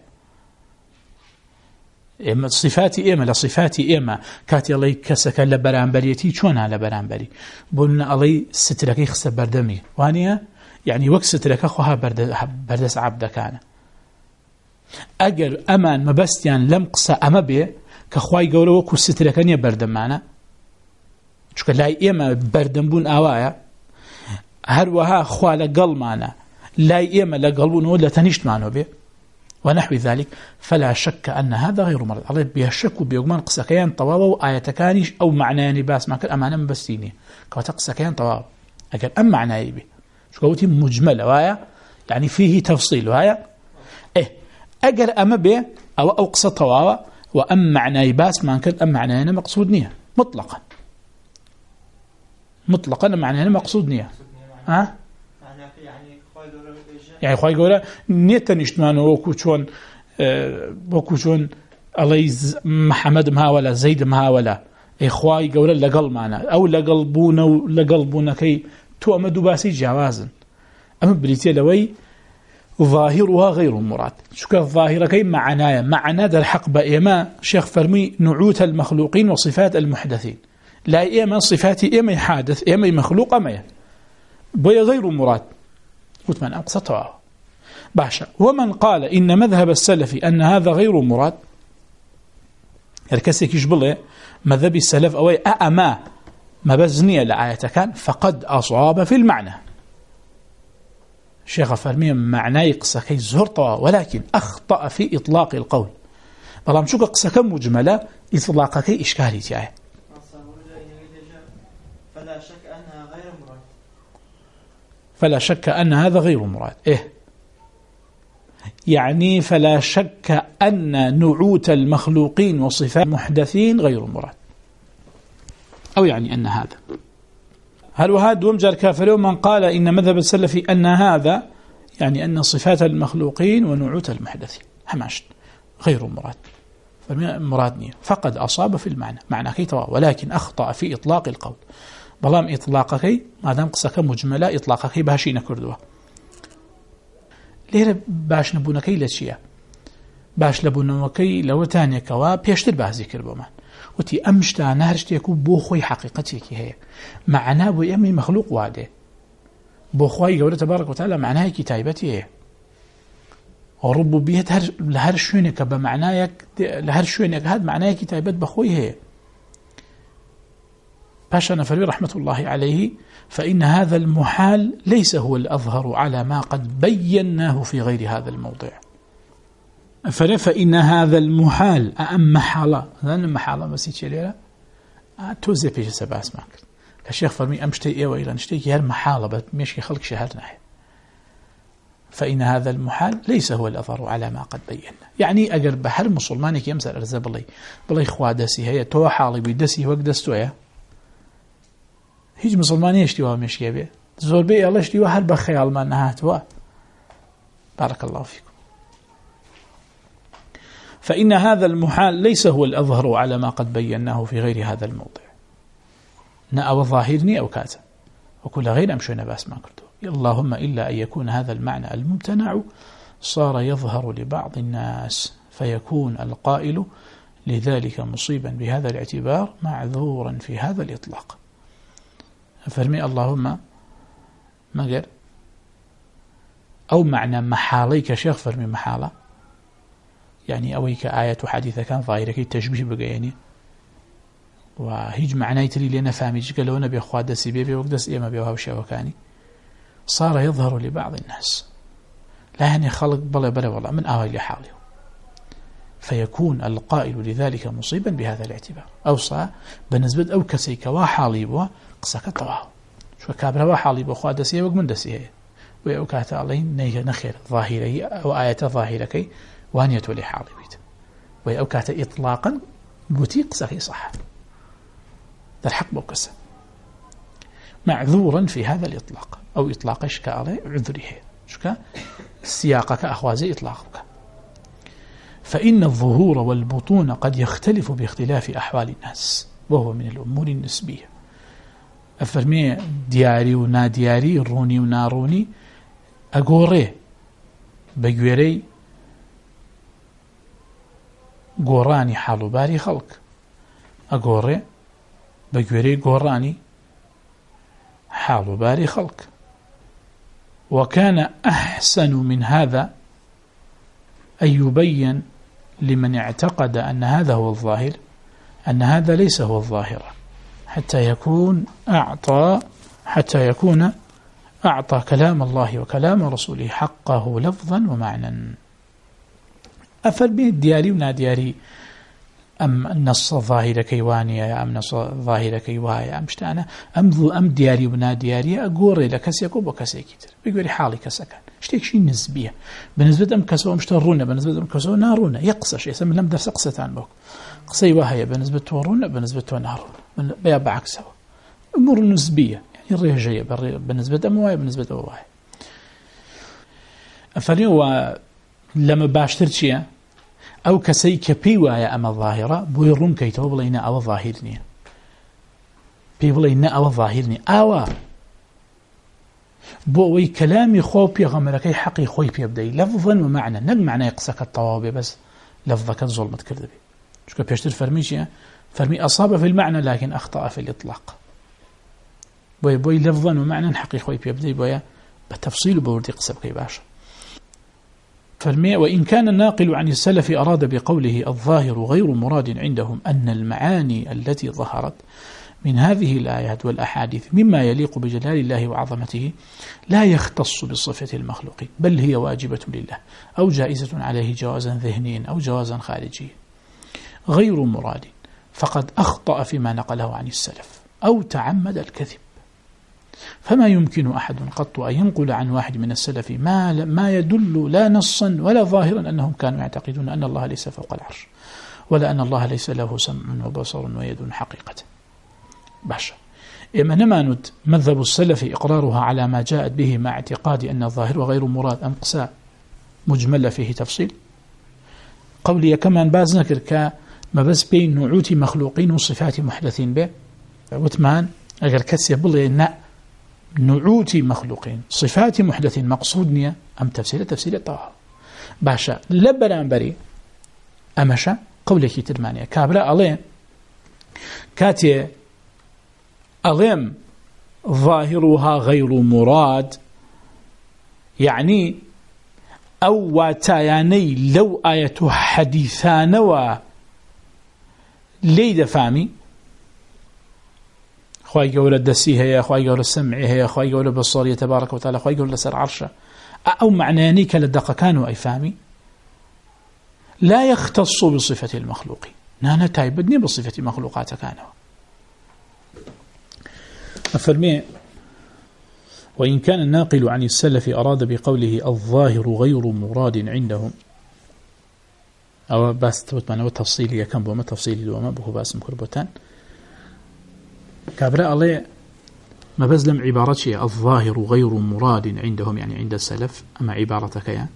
صفاتي إيما لصفاتي إيما كاتي الله كسك لبرانبريتي شون على برانبري بولنا الله ستركي خس بردمي وانيا يعني وقت سترك أخوها بردس عبد كان أجر أمان مبستيان لم قصة أما به كخواي قولوا وكو ستركني بردم معنا شو لا إما بردم بون أوايا هروها خوا لقل معنا لا إما لقلبون ولا تنشت معنا به ونحو ذلك فلا شك أن هذا غير مرض الله بيشك وبيقمان قسكيان طوابا وآيتكانيش أو معناني باس ما كان أمانا مبستيني كواتا قسكيان طوابا أجل أم معناي به شو قولتي مجمل وايا يعني فيه تفصيل وايا أجل أما به أو قصة طوابا وأم معناي باس ما كان أم معنانا مقصود نية مطلقا معنانا مقصود نية يعني خواهي قولا نيتا نشتمان وكو شون الله محمد مها ولا زيد مها ولا خواهي قولا لقل معنا أو لقلبونا كي تؤمدوا باسي جوازا أما بريتيا لوي ظاهرها غير مراد شو كالظاهرة كي معنا ذا الحق بإيما شيخ فرمي نعوت المخلوقين وصفات المحدثين لا إيما صفاتي إيما حادث إيما مخلوق أما بي غير مراد قلت من أقصتها باشا ومن قال إن مذهب السلف أن هذا غير مراد الكسي كيشبله مذهب السلف أوي أما مبزنية لآية كان فقد أصاب في المعنى شيخ فرمي معناه يقصكي زهرطة ولكن أخطأ في إطلاق القول بلام شو قصك مجملة إطلاقك إشكالي تياه فلا شك أن هذا غير مراد يعني فلا شك أن نعوت المخلوقين وصفات محدثين غير مراد أو يعني أن هذا هل وهذا ومجر كافر من قال إن مذهب السلف أن هذا يعني أن صفات المخلوقين ونعوت المحدثين هماشت غير مراد مرادني فقد أصاب في المعنى معنى كي توا ولكن أخطأ في إطلاق القول بلام إطلاقك ما دام قصك مجملة إطلاقك باشين كردوه ليرة باش نبونكي لشيء باش لبونكي لو تاني كوا بيشتر باز ذكر بمان وتي أمشتا نهرشتي يكون بوخوي حقيقتك هي معناه بيأمي مخلوق واده بوخوي قوله تبارك وتعالى معناه كتابتي هي وربوبية لهر شونك بمعناك لهر شونك هذا معناه كتابت بخوي هي باشا نفري رحمة الله عليه فإن هذا المحال ليس هو الأظهر على ما قد بيناه في غير هذا الموضع فإن هذا المحال أم محالة لأن المحالة مسيتش ليلة توزي بيش سبع اسمك كشيخ فرمي أمشتي إيه وإلا نشتيكي هر محالة بمشي خلق شهرنا فإن هذا المحال ليس هو الأظهر على ما قد بينا يعني أجر بحر مسلمانك يمسر أرزا بلي خوا دسي هي تو حالي بيدسي وقت دستويا هیچ مسلمانی اشتواه مشکه به زور به الله اشتواه هر بخیال من نهاتوا بارك الله فيكم فإن هذا المحال ليس هو الأظهر على ما قد بيناه في غير هذا الموضع أو ظاهرني أو كذا وكل غير أمشينا باس ما كرتو اللهم إلا أن يكون هذا المعنى الممتنع صار يظهر لبعض الناس فيكون القائل لذلك مصيبا بهذا الاعتبار معذورا في هذا الإطلاق. فرمي اللهم مقر أو معنى محاليك شيخ فرمي محالة يعني أويك آية حديثة كان ظاهرة التشبيه بقياني وهيج معنى يتري لنا فهميش قالوا نبي أخوات دسي بيبي وقدس إيما بيوها وشاوكاني صار يظهر لبعض الناس لا يعني خلق بلا والله من آوي لحاله فيكون القائل لذلك مصيبا بهذا الاعتبار أوصى بالنسبة أو كسيك وحالي بوا قصك طواه شو كابرا وحالي بوا أخوات دسي وقمن دسي ويأوكات عليهم نخير ظاهري أو آية ظاهركي وانية لحالي بيت ويأوكات إطلاقا بوتيق سخي صح الحق بوكسه معذورا في هذا الإطلاق أو إطلاق إشكال عذره شكا سياقك أخوازي إطلاقك فإن الظهور والبطون قد يختلف باختلاف أحوال الناس وهو من الأمور النسبية أفرمي دياري ونا دياري روني ونا روني أقوري بقوري قوراني حالو باري خلق أقوري بقوري قوراني حال باري خلق وكان أحسن من هذا أن يبين لمن اعتقد أن هذا هو الظاهر أن هذا ليس هو الظاهر حتى يكون أعطى كلام الله وكلام رسوله حقه لفظا ومعنى أفرمي الدياري ونادياري أم نص ظاهر كيوانية أم نص ظاهر كيواية أم شتانا أم دياري ونا دياري أقوري لكسيك وبكسي كتير بيقولي حالي كسكان اشتيك شيء نسبية بالنسبة أم كسو مشترونا بالنسبة أم كسو نارونا يقصش يسمى لم درس قصتان بوك قصي وهي بالنسبة تورونا بالنسبة نارونا بيا بعكسه أمور نسبية يعني الريجية بالنسبة أم واي بالنسبة أواي أفريو لما باشتر شيء أو كسي كبيوايا أما الظاهرة بويرون كيتو بلينا أو ظاهرني بيبلينا أو ظاهرني أو بوي كلامي خوبي غمركي حقي خوي بيبدأي لفظا ومعنى نق معنى يقصك الطوابي بس لفظك الظلمة كذبي شو كبيشتر فرمي أصاب في المعنى لكن أخطأ في الإطلاق بوي لفظا ومعنى حقي خوي بيبدأي بويا بتفصيل بوردي قصب كي باشا فرمي وإن كان الناقل عن السلف أراد بقوله الظاهر غير مراد عندهم أن المعاني التي ظهرت من هذه الآيات والأحاديث مما يليق بجلال الله وعظمته لا يختص بصفة المخلوق بل هي واجبة لله أو جائزة عليه جوازا ذهنيا أو جوازا خارجيا غير مراد فقد أخطأ فيما نقله عن السلف أو تعمد الكذب فما يمكن أحد قط أن ينقل عن واحد من السلف ما يدل لا نصا ولا ظاهرا أنهم كانوا يعتقدون أن الله ليس فوق العرش ولا أن الله ليس له سمع وبصر ويد حقيقة باشا إما نماند مذهب السلف إقرارها على ما جاءت به مع اعتقاد أن الظاهر وغير مراد أنقصاء مجمل فيه تفصيل قولي كمان باز نكر كما بس بين نعوت مخلوقين وصفات محدثين به وثمان أجر كسي بلي إن نعوت مخلوقين صفات محدث مقصودني أم تفسير طه باشا لبران بري أمشا قولك ترمانيا كابلا ألين كاتي أليم ظاهرها غير مراد يعني أو واتياني لو آية حديثان ليد فامي خواهي قول الدسي هي خواهي قول السمع هي خواهي قول البصرية تبارك وتعالى خواهي قول لسر عرشه أو معناني كالدقة كانوا أي فامي لا يختص بصفة المخلوق نانا تايبدني بصفة مخلوقات كانوا أفرمي وإن كان الناقل عن السلف أراد بقوله الظاهر غير مراد عندهم أو بس تبتمنى وتفصيلي كم بوما تفصيلي وما بهو باسم كربتان كابراء الله ما بزلم عبارتي الظاهر غير مراد عندهم يعني عند السلف أما عبارتك يعني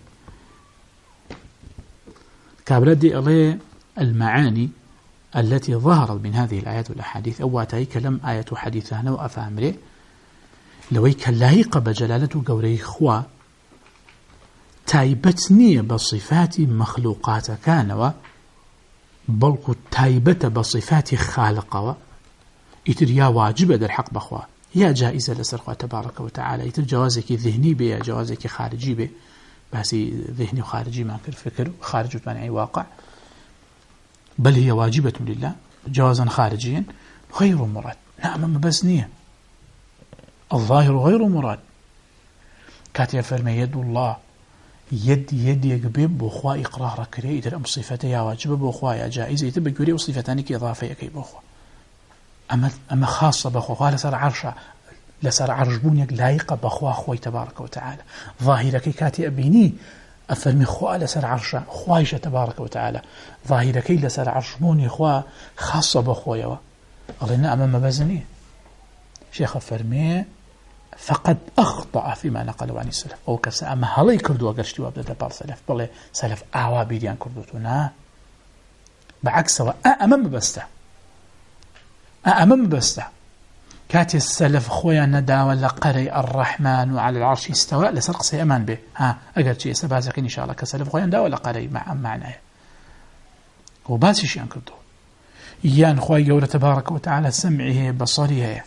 كابراء دي الله المعاني التي ظهرت من هذه الآيات والأحاديث أو تأي كلام آية حديثنا وأفهم ليه لەوەی کە لایقە بە جەلالەت و گەورەی خوا تایبەت نییە بە صفاتی مەخلوقاتەکانەوە بەڵکو تایبەتە بە صفاتی خالقەوە ئیتر یا واجبە دەرحەق بەخوا یا جائزە لەسەر خوا تەبارەکە و تەعالە ئیتر جوازێکی ذهنی بێ یا جوازێکی خارجی بێ باسی ذهنی و خارجی ما کرد فکر خارج وتوانای واقع بل هي واجبة لله جوازا خارجيا غير مراد نعم بس نية الظاهر غير مراد كاتيا فرمي يد الله يد يقبب بخوا إقرار كري إذا أم صفته يا واجب بخوا يا جائزة يتبقى يري وصفتان كي إضافية كي بخوا أما خاصة بخوا قال لسر عرشة لسر عرش بونيك لايقة بخوا خوي تبارك وتعالى ظاهرك كاتي أبيني أفرمي خوا لسر عرشة خوايشة تبارك وتعالى ظاهرك لسر عرش بوني خوا خاصة بخوا قالنا أمام بزني شيخ فرمي فقد أخطأ فيما نقلوا عن السلف أو كسا أما هلي كردوا قرشتوا أبدا بار سلف بل سلف أعوى بيديان كردوتنا بعكس أمام بسته كاتي السلف خويا نداوى لقري الرحمن وعلى العرش استوى لسرق سيأمان به أقل شيء سبازقين إن شاء الله كسلف خويا نداوى لقري معناه وباسي شيئا كردو يان خويا يقول تبارك وتعالى سمعه بصريه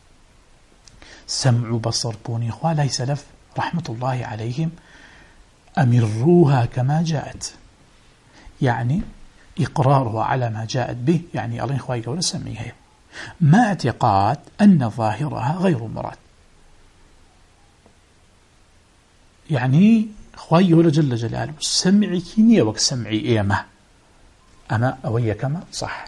سمع بصر بوني خواه لا سلف رحمة الله عليهم أمروها كما جاءت يعني إقرارها على ما جاءت به يعني الله خواه يقول سمعها ما اعتقاد أن ظاهرها غير مراد يعني خواه يقول جل جلاله سمعي كينية وك سمعي إيمة أما أوي كما صح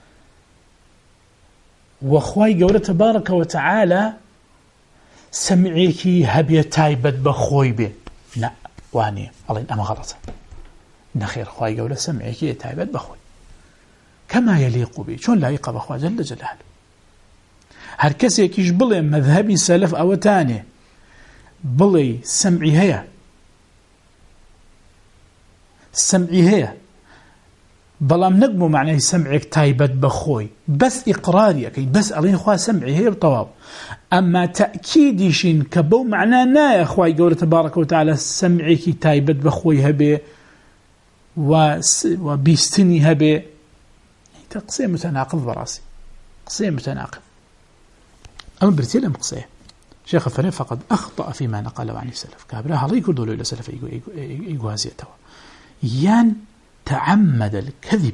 وخواه يقول تبارك وتعالى سمعيكي هبية تايبت بخوي به لا واني الله أما غلط نخير خواهي قوله سمعيكي تايبت بخوي كما يليق به شون لايق بخواه جل جلاله هر كسي يكيش بلي مذهبي سلف أو تاني بلي سمعي هي بلام نقمو معناه سمعك تايبت بخوي بس إقراري بس ألين خواه سمعي هي بطواب أما تأكيدشين كبو معناه نا يا أخوي قوله تبارك وتعالى سمعك تايبت بخوي هبه وبيستني هبه قصير متناقض براسي قصير متناقض أما برتيلم قصير شيخ فريق فقد أخطأ فيما نقله عن السلف كابرها الله يقول له إلى سلف يقوازيته يان تعمد الكذب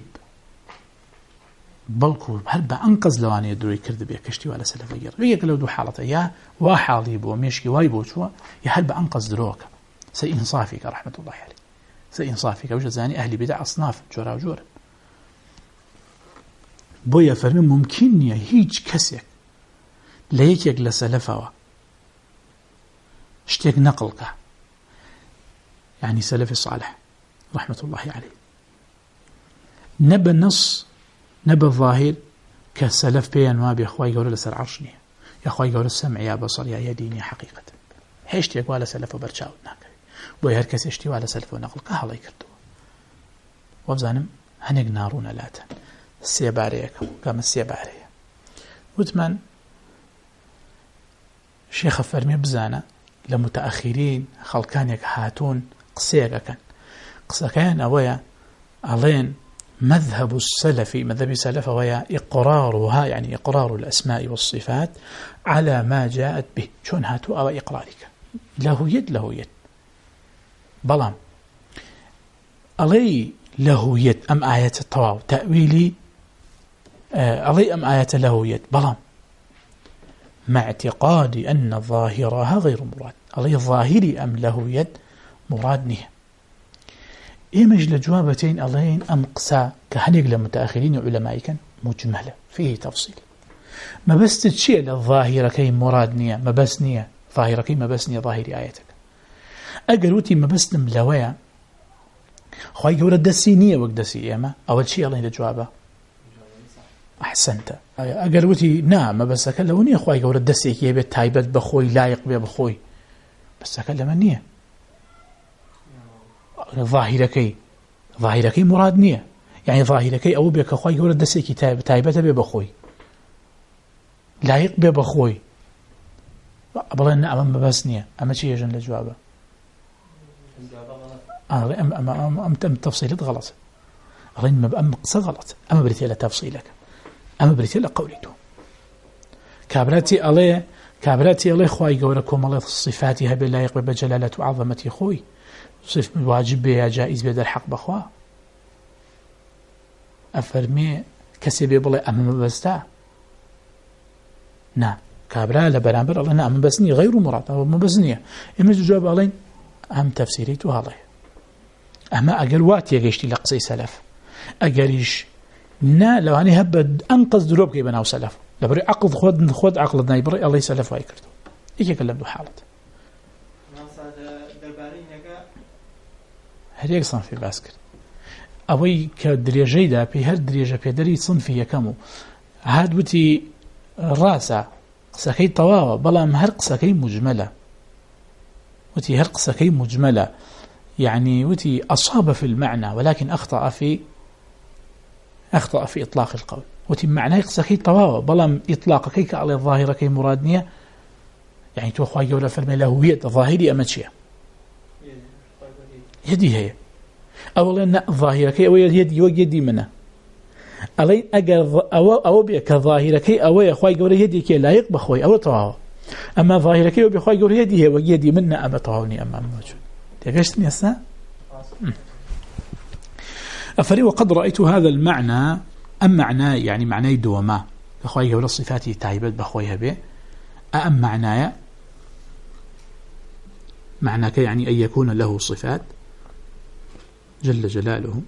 بلكو هل بأنقذ لواني يدري كرد بيه كشتي ولا سلف غير ويك لو دو حالته يا وحالي بو مشكي وايبو شو يا هل بأنقذ دروك سإنصافك رحمة الله عليه سإنصافك وجد زاني أهل بدع أصناف جورا وجورا بويا فرمي ممكن يا هيج كسيك ليك لسلفه اشتيك نقلك يعني سلف الصالح رحمة الله عليه نبى النص نبى الظاهر كسلف بيان ما بيخواي قول لسر عرشني يا أخوي قول السمع يا بصر يا يديني حقيقة هيشتي ولا سلف وبرشاو ناكري بوي هركس يشتي ولا سلف ونقل كهلا يكردو وبزانم هنق نارون لاتا السيباريك قام السيبارية وثمان شيخ فرمي بزانا لمتأخرين خلقانيك هاتون قصيقا كان قصة كان أويا علين مذهب السلف مذهب السلف وهي إقرارها يعني إقرار الأسماء والصفات على ما جاءت به شون هاتوا أو إقرارك له يد بلام علي له يد أم آية الطواو تأويلي علي أم آية له يد بلام مع اعتقاد أن ظاهرها غير مراد علي الظاهري أم له يد مراد نيه إيمج لجوابتين اللهين أم قسا كهنيق لمتأخرين علماء كان مجملة فيه تفصيل ما بس تشيء للظاهرة كي مراد نية ما بس نية ظاهرة كي ما بس نية ظاهري آياتك أقلوتي ما بس نملوية خواهي قولة دسي نية وقدسي إيما أول شيء اللهين لجوابه أحسنت أقلوتي نعم ما بس أكلموا نية خواهي قولة دسي كي يبت تايبت بخوي لايق بخوي بس أكلم نية ظاهركي مراد نية يعني ظاهركي أو بك أخوي يقول الدسي كتاب تايبته ببخوي لايق ببخوي بلين أمام بسنية أما شيء يجن الجواب أم تفصيلات غلط رين ما بأم قصة غلط أما بريتي لا تفصيلك أما بريتي لا قولته كابراتي عليه خواي قولكم الله صفاتها بالله يقبل بجلالة وعظمة خوي صف واجب يا جائز بيد الحق بخوا أفرمي كسبي بلي أمام بستا نعم كابرا لبرامبر الله نعم بسني غير مراد أو مبسنية إما جواب علين أم تفسيريته عليه أما أقل وقت يجيشتي لقصي سلف أقليش نا لو أني هبد أنقذ دروب كي بناو سلف لبري عقد خود عقلنا يبري الله يسلف ويكرته إيش يكلم له حالة هل يقصن في باسكر أوي كدريجي دا في هر دريجة في دري صنفي يكمو هاد وتي راسا قسكي طواوة بلام هر قسكي مجملة وتي هر قسكي مجملة يعني وتي أصاب في المعنى ولكن أخطأ في إطلاق القول وتي معنى قسكي طواوة بلام إطلاق كيك على الظاهرة كي مرادنية يعني توخوا يقول فرمي له يد ظاهري أمتشية يدي هي أولا أن ظاهرة كي أو يدي منه ألين أجر أو بيك ظاهرة كي أو يخوي يقول يدي كي لا يقبل خوي أو طواو أما ظاهرة كي أو بيخوي يقول يدي هي ويدي منه أما طواوني أما موجود تجشتني أسا أفري وقد رأيت هذا المعنى أم معنى يعني معنى دوما أخوي يقول الصفات تعيبت بخويها به أم معناك يعني أن يكون له صفات جل جلاله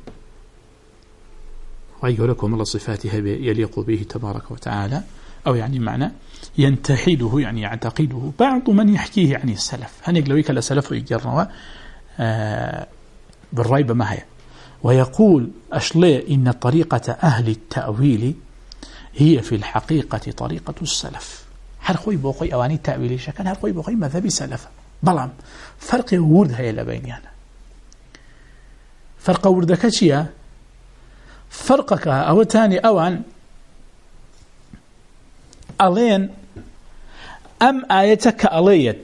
ويقول لكم الله صفاته يليق به تبارك وتعالى أو يعني معنى ينتحله يعني يعتقده بعض من يحكيه يعني السلف هنقلوي كلا سلف يجروا بالريبة ما هي ويقول أشلي إن طريقة أهل التأويل هي في الحقيقة طريقة السلف هل خوي بوخي أواني التأويل شكل هل خوي بوخي مذهبي سلف بلام فرق ورد هي لبينيانا فرق وردك شيء فرقك أو تاني أوان ألين أم آيتك أليت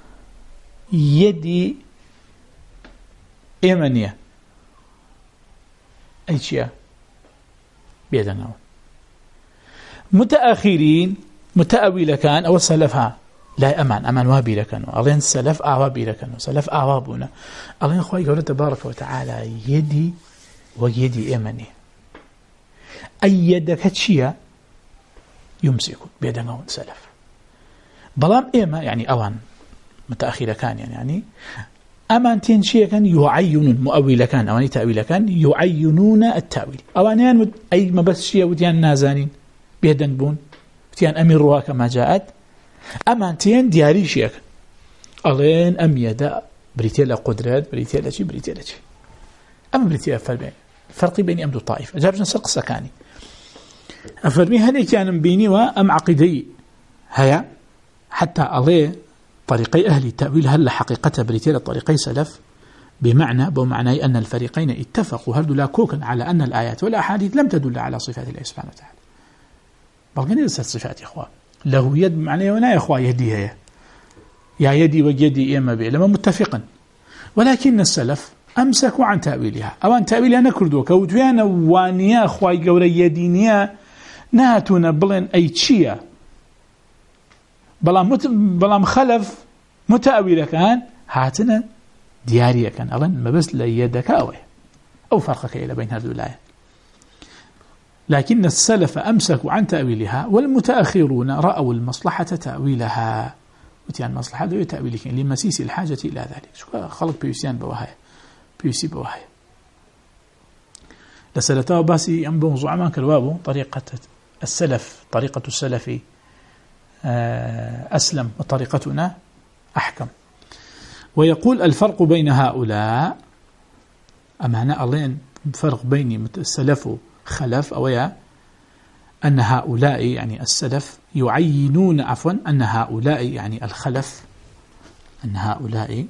يدي إيمانية أي شيء بيدنا متأخرين متأويل كان أو السلفها لا أمان وابي لكانوا ألين السلف أعوابي لكانوا سلف أعوابنا ألين خوي قوله تبارك وتعالى يدي ويدي إيماني أي يدك هتشيا يمسكون بيدنا سلف بلام إيما يعني أوان متأخر كان يعني أمان تنشيا كان يعينون مؤويل كان أواني تأويل كان يعينون التأويل أوانيان أي ما بس شيا وديان نازانين بيدن بون وديان أميرها كما جاءت أمانتين دياري شيك ألين أم يدا بريتيلا قدرات بريتيلا شي أما بريتيلا فرق بيني أم دو طائف أجابنا سرق سكاني أفرمي هني كان بيني وأم عقيدي هيا حتى ألي طريقي أهل التأويل هل حقيقة بريتيلا طريقي سلف بمعنى أن الفريقين اتفقوا هل لا كوكا على أن الآيات والأحاديث لم تدل على صفات الله سبحانه وتعالى بل ليست صفات إخوان له يد معناه ولا يا أخوة يدي هي يا يدي ويدي إما بي لما متفقا ولكن السلف أمسكوا عن تأويلها أو عن تأويلها نكردوا كودويانا وانيا أخوة قوري يدينيا ناتونا بلين أي تشيا بلام خلف متأويل كان هاتنا ديارية كان أظن ما بس ليدك أو فرقك إلى بين هذه الآية لكن السلف أمسكوا عن تأويلها والمتأخرون رأوا المصلحة تأويلها وتيان مصلحة ذو تأويلك لمسيس الحاجة إلى ذلك شو خلق بيوسيان بوهاية بيوسي بوهاية لسلتها باسي أنبو زعمان كالوابو طريقة السلف طريقة السلف أسلم وطريقتنا أحكم ويقول الفرق بين هؤلاء أمانا ألين فرق بين السلف خلف أو أن هؤلاء يعني السلف يعينون أن هؤلاء يعني الخلف أن هؤلاء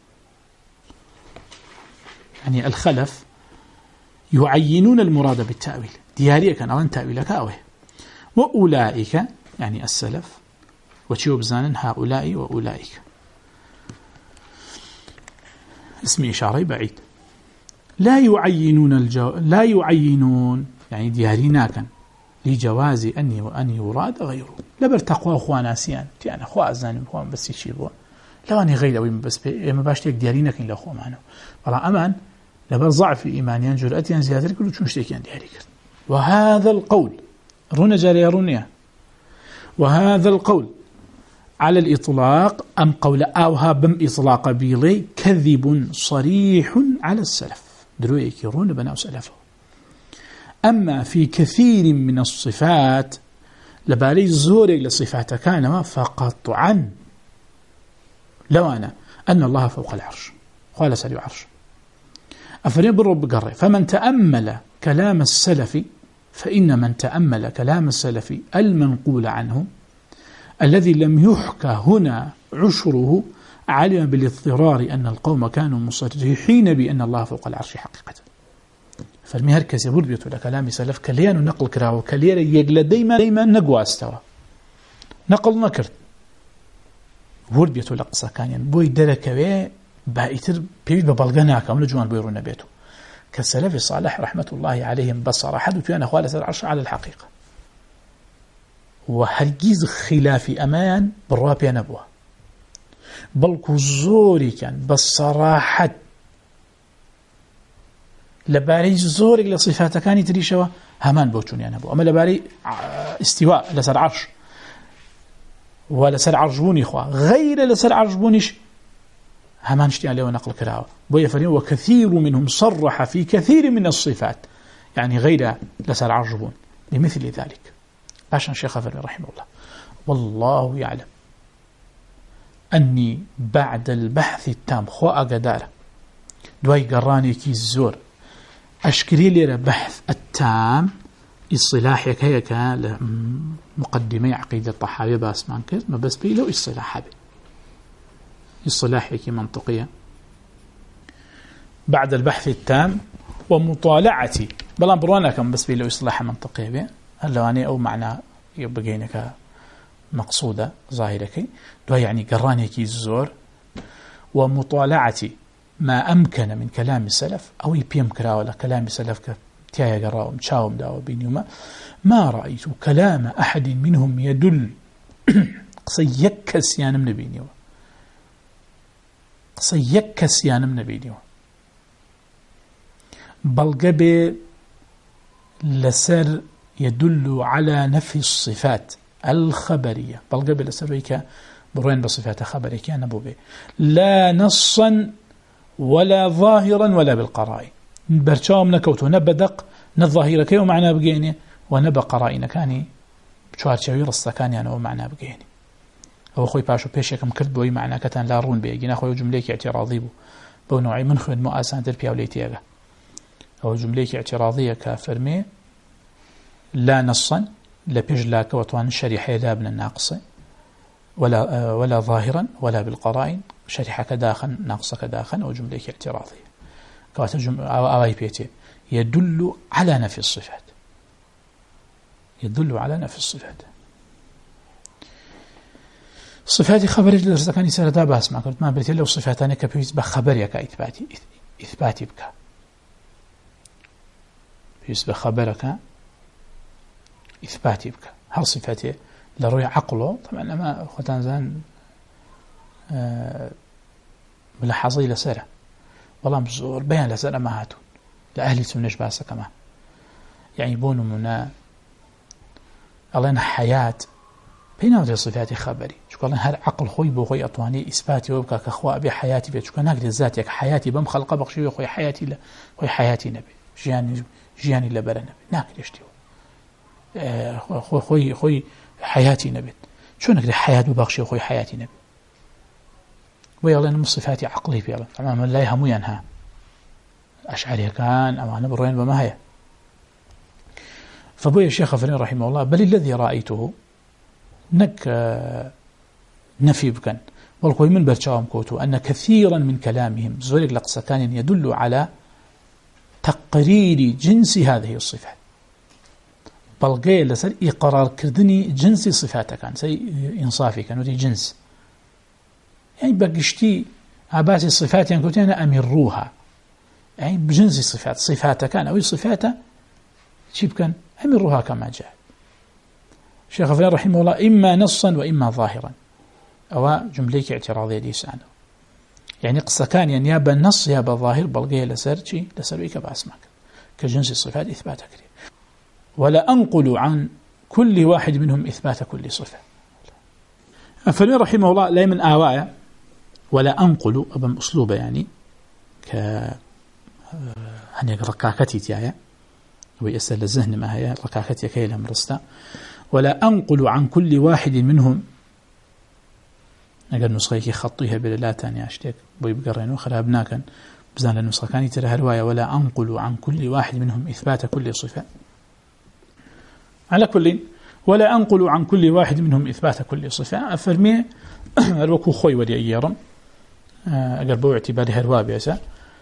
يعني الخلف يعينون المراد بالتأويل دياريا كان أولا تأويلك أوه وأولئك يعني السلف وشيو بزانن هؤلاء وأولئك اسم إشارة بعيد. لا يعينون يعني دياريناكا لجواز أن يراد غيره لبر تقوى خواناسيان يعني خوا أزاني خوان بس يشيبوا لو أني غير أوي بس ما باشتيك دياريناكا إلا خوا معنا والله أمان لبر ضعف إيمانيان جرأتيان زيادة كله شو نشتيكيان دياريك. وهذا القول رونا جاري رونيا وهذا القول على الإطلاق أم قول آوها بم إطلاق بيلي كذب صريح على السلف درويك يرون بناء سلفه. أما في كثير من الصفات لبالي زوري لصفات كانما فقطعا لو أنا أن الله فوق العرش قال سلي عرش أفرين بالرب قرر. فمن تأمل كلام السلف فإن من تأمل كلام السلف المنقول عنه الذي لم يحكى هنا عشره علم بالاضطرار أن القوم كانوا مصرحين بأن الله فوق العرش حقيقة. فالمهر كسيبور بيتو لكلام سلف كليان نقل كراو كليان يقل دايما نقوى استوى نقل نكرت ورد بيتو لقصة كان بوي دركوه بائتر بيوت ببلغناك ونجوان بيرون بيتو كالسلف الصالح رحمة الله عليهم بصر حدث أن أخوال العرش على الحقيقة وهرجيز خلاف أمان بالرابية نبوة بلكو زوري كان بالصراحة لباري زوري لصفات كان تريشوا همان بوتوني أنا بو أما لباري استواء لسر عرش ولسر عرجبوني إخوة غير لسر عرجبونيش همان اشتيان له نقل كراوة بويا فرين وكثير منهم صرح في كثير من الصفات يعني غير لسر عرجبون لمثل ذلك. عشان شيخ فرين رحمه الله والله يعلم أني بعد البحث التام خواء قدارة دواي قراني كي الزور أشكري لي بحث التام إصلاحك هيك مقدمي عقيدة الطحاوية باس مانكز ما بس بي له إصلاحها بي إصلاحك منطقية بعد البحث التام ومطالعتي بلان بروانا كم بس بي له إصلاح منطقية بي هلا أنا أو معنى يبقينك مقصودة ظاهرك دو يعني قراني كي الزور ومطالعتي ما أمكن من كلام السلف أو يبيم كراولا كلام السلف كتايا قراهم تشاوم داو بينهما ما رأيت كلام أحد منهم يدل قصيكس يا نمن بينيو قصيكس يا نمن بينيو بل قبل لسر يدل على نفي الصفات الخبرية بل قبل لسريك بروين بصفات خبرية كان بوبي لا نصا ولا ظاهرا ولا بالقرائن برشاوم نكوتو نبدق نظاهر كيو معنا بقيني ونبا قرائن كاني شوارشوي رصة كاني أنا ومعنا بقيني أو خوي باشو بيشيكم كرد بوي معنا كتان لارون بيجينا خوي جمليك اعتراضي بو نوعي من خد مؤاسان تربيا وليتيغا أو جمليك اعتراضية كافرمي لا نصا لبيج لا كوتوان شريحة لابن الناقصة ولا ظاهرا ولا بالقرائن شريحة كداخن ناقصة كداخن أو جملة اعتراضية كوات أواي بيتي يدل على نفي الصفات يدل على نفي الصفات صفات خبر الجلسة كان يسأل دابا اسمع قلت ما بيتي لو صفاتاني كبيس بخبرية كإثباتي بك بيس بخبرك إثباتي بك هل صفاتي لروي عقله طبعا ما أخوتان زان ملاحظي لسرة والله بزور بيان لسرة ما هاتون لأهلي سنج باسا كمان يعني بونوا منا ألينا حياة بينما صفات خبري شو قال هر عقل خوي بخوي أطواني إثباتي وبكا كخواء بحياتي بيت شو كان هكذا ذاتك حياتي بم خلق بخشي خوي حياتي لا خوي حياتي نبي جياني لبلا نبي ناكل يشتيو خوي حياتي نبي شو نقدر حياة ببخشي خوي حياتي نبي ويلا من صفاتي عقلي فيها أمام لا يهمو ينها أشعري كان أما نبروين بما هي فبوي الشيخ فرين رحمه الله بل الذي رأيته نك نفي بكن والقوي من برشاهم كوتو أن كثيرا من كلامهم زوريك لقصة كان يدل على تقرير جنس هذه الصفات بلغي لسر إقرار كردني جنس صفات كان سي إنصافي كان ودي جنس يعني بقشتي عباس الصفات يعني كنت أنا أمروها يعني بجنس صفات كان أو صفات شيب كان أمروها كما جاء الشيخ فلان رحمه الله إما نصا وإما ظاهرا أو جمليك اعتراضية لسانه يعني قصة كان يابا النص يابا الظاهر بلغي لسر لسرويك بأسماك كجنس الصفات إثباتك ولا أنقل عن كل واحد منهم إثبات كل صفة فلان رحمه الله لا من آوايا ولا أنقل أبا أسلوبه يعني هني ركاكتي تيايا ويسأل الذهن ما هي ركاكتي كيلا مرستا ولا أنقل عن كل واحد منهم أقل نسخيكي خطيها بلا تاني أشتك بيبقرينو خرابنا كان بزان النسخة كان يترها رواية ولا أنقل عن كل واحد منهم إثبات كل صفة على كل ولا أنقل عن كل واحد منهم إثبات كل صفة أفرمي الوكو خوي ولي أيارم أقل بو اعتباري هروا بيسا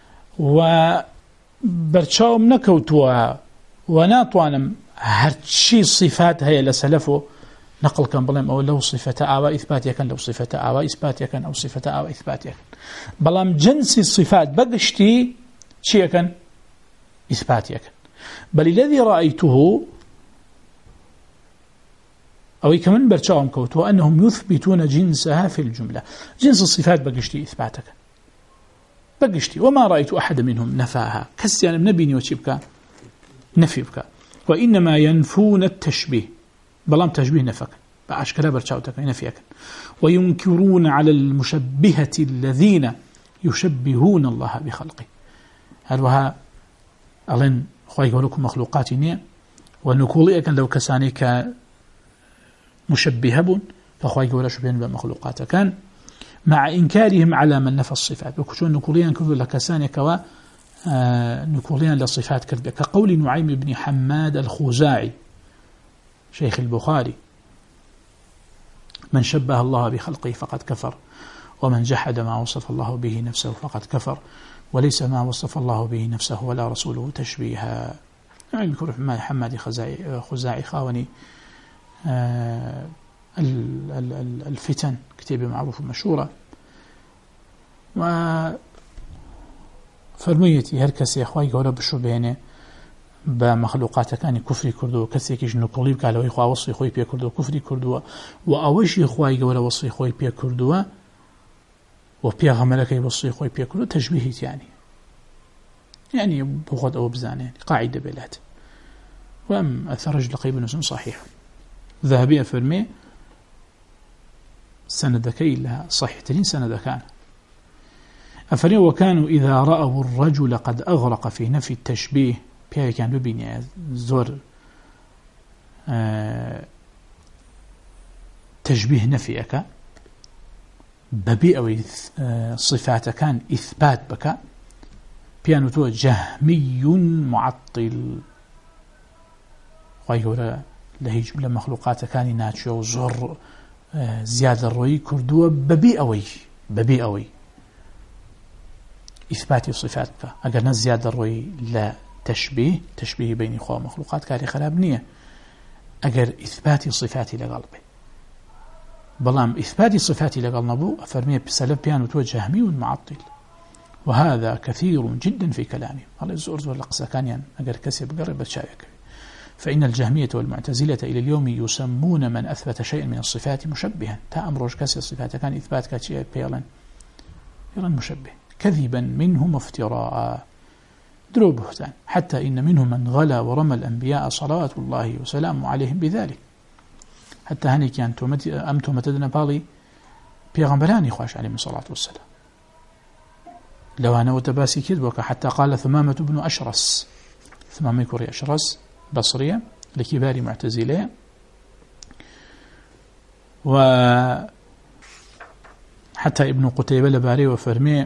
وبرشاوم نكوتوا وناطوانم هرشي صفات هي لسلفه نقل كان بلام أو لو صفة أو إثبات يكن لو صفة أو إثبات يكن أو صفة أو إثبات يكن بلام جنس الصفات بقشتي شيء يكن إثبات يكن بل الذي رأيته أو كمان برشاهم كوتوا أنهم يثبتون جنسها في الجملة جنس الصفات بقشتي إثباتك بقشتي وما رأيت أحد منهم نفاها كسيان نبيني وشبك نفيبك وإنما ينفون التشبيه بلام تشبيه نفك بأشكال برشاوتك نفيك وينكرون على المشبهة الذين يشبهون الله بخلقه هل وها ألين خواهي لكم مخلوقاتني ونقولي لو كسانيك مشبه بون فخواهي ولا شبهين بمخلوقات كان مع إنكارهم على من نفى الصفات وكشون نقوليان كل لكسانيك نقوليان للصفات كذبك كقول نعيم بن حماد الخزاعي شيخ البخاري من شبه الله بخلقه فقد كفر ومن جحد ما وصف الله به نفسه فقد كفر وليس ما وصف الله به نفسه ولا رسوله تشبيها يعني حماد خزاعي خاوني الفتن كتابة معروفة مشهورة وفرميتي هركسي أخوائي قولا بشبهنه بمخلوقات كان كفري كردو كسيك جنو قليب قالوا إخوة وصي خوي بيا كردو كفري كردو وأوش إخوة قولا وصي خوي بيا كردو وبيا غملك وصي خوي بيا كردو تشبيهيت يعني بغض أو بزان يعني قاعدة بلات وأم أثرج لقيب نسم صحيح ذهبية فرمي سندكي لها صحيحتين سندكان أفرمي وكانوا إذا رأوا الرجل قد أغرق في نفي التشبيه بيا كان ببيني زور تشبيه نفيك ببي أو صفات كان إثبات بك بيانو تو جهمي معطل ويقول لهي جملة مخلوقات كان ناتشو زور زيادة الروي كردوة ببي أوي إثبات صفات بك أقرنا زيادة الروي لا تشبيه بين إخوة مخلوقات كاري خراب نية أجر إثبات صفاتي لقلبي بلام إثبات صفاتي لقلبه أفرمي بسلب بيان وتوجهمي معطل وهذا كثير جدا في كلامه الله يزور لقصة كان أجر كسب قرب شايك فإن الجهمية والمعتزلة إلى اليوم يسمون من أثبت شيئا من الصفات مشبها تأمرج كسر الصفات كان إثبات كشيء بيلا مشبه كذبا منهم افتراء دروا بهتان حتى إن منهم من غلا ورمى الأنبياء صلوات الله وسلامه عليهم بذلك حتى هني كان أمتو متدنا بالي بيغمبراني خواش عليهم الصلاة والسلام لو أنا وتباسي كذبك حتى قال ثمامة بن أشرس ثمامة كوري أشرس بصرية لكبار معتزلة وحتى ابن قتيبة لباري وفرمي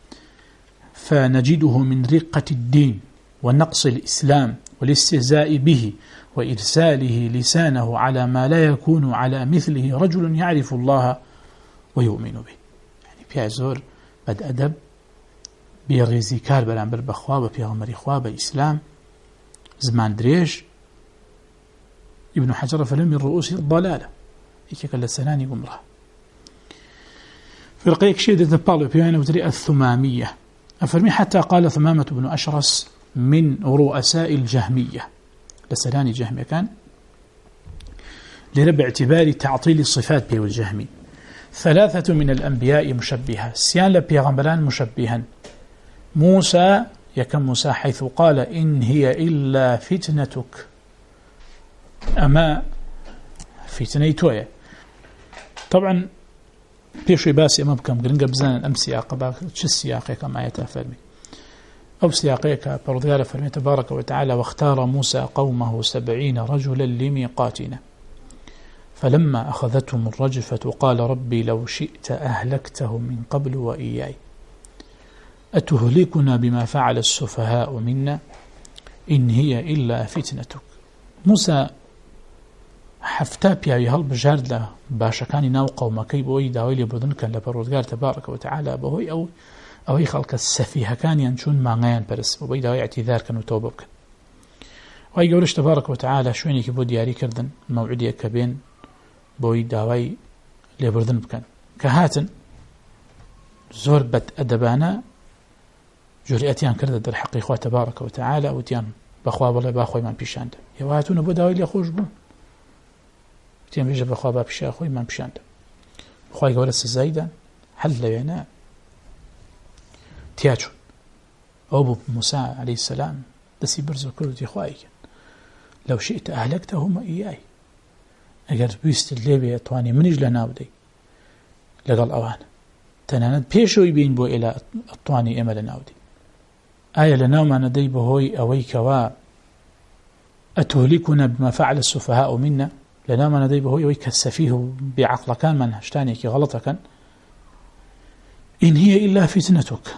فنجده من رقة الدين ونقص الإسلام والاستهزاء به وإرساله لسانه على ما لا يكون على مثله رجل يعرف الله ويؤمن به يعني بيعزور بد أدب بيغيزي كار برانبر بخواب بيغمري خواب إسلام زمان دريش ابن حجر فلم من رؤوس الضلالة إيكا قال السناني قمرها فرقيك شيء دي تبالو بيانا وتري الثمامية أفرمي حتى قال ثمامة بن أشرس من رؤساء الجهمية لسناني جهمية كان لربع اعتبار تعطيل الصفات بيو الجهمي 3 من الأنبياء مشبهة سيان لبيغمبران مشبها موسى يكن موسى حيث قال إن هي إلا فتنتك أما فتنيتوية طبعا بيشوي باسي أما بكم قرنقى بزان أم سياق شو السياق كما يتفرمي أو سياقك برضيال فرمي تبارك وتعالى واختار موسى قومه 70 رجلا لميقاتنا فلما أخذتهم الرجفة قال ربي لو شئت أهلكتهم من قبل وإياي أتهلكنا بما فعل السفهاء منا إن هي إلا فتنتك موسى حفتابيا يهل بجارد له باشكاني ناو قومكي بوي داوي لبردن كان لبرودگار تبارك وتعالى بهوي أو خلق السفيها كان ينشون معنيان برس وبي داوي اعتذار كانوا توبة بكن وي قولش تبارك وتعالى شويني كبو دياري كردن موعدية كبين بوي داوي لبردن بكن كهاتن زور بد أدبانا جرئتيان كردت در حقي خواه تبارك وتعالى وتيان بخواه والله باخوي من بيشاند يوهاتون بو داوي ليخوش بون تيان بيجا بخواه بابشا أخوي من بيشاند بخواه قولة سزايدا حل لبينا تياجون أو بو موسى عليه السلام دسي برزو كردي خواهي لو شئت أهلكتهم إياي أقر بيست الليبي أطواني منج لناودي لقال أوان تناند بيشو يبين بو إلى أطواني إما لناودي آية لناو ما ندي بهوي أويكوا أتهلكنا بما فعل السفهاء منا لناو ما ندي بهوي أويك السفيه بعقل كان من هشتاني كي غلطة كان إن هي إلا فتنتك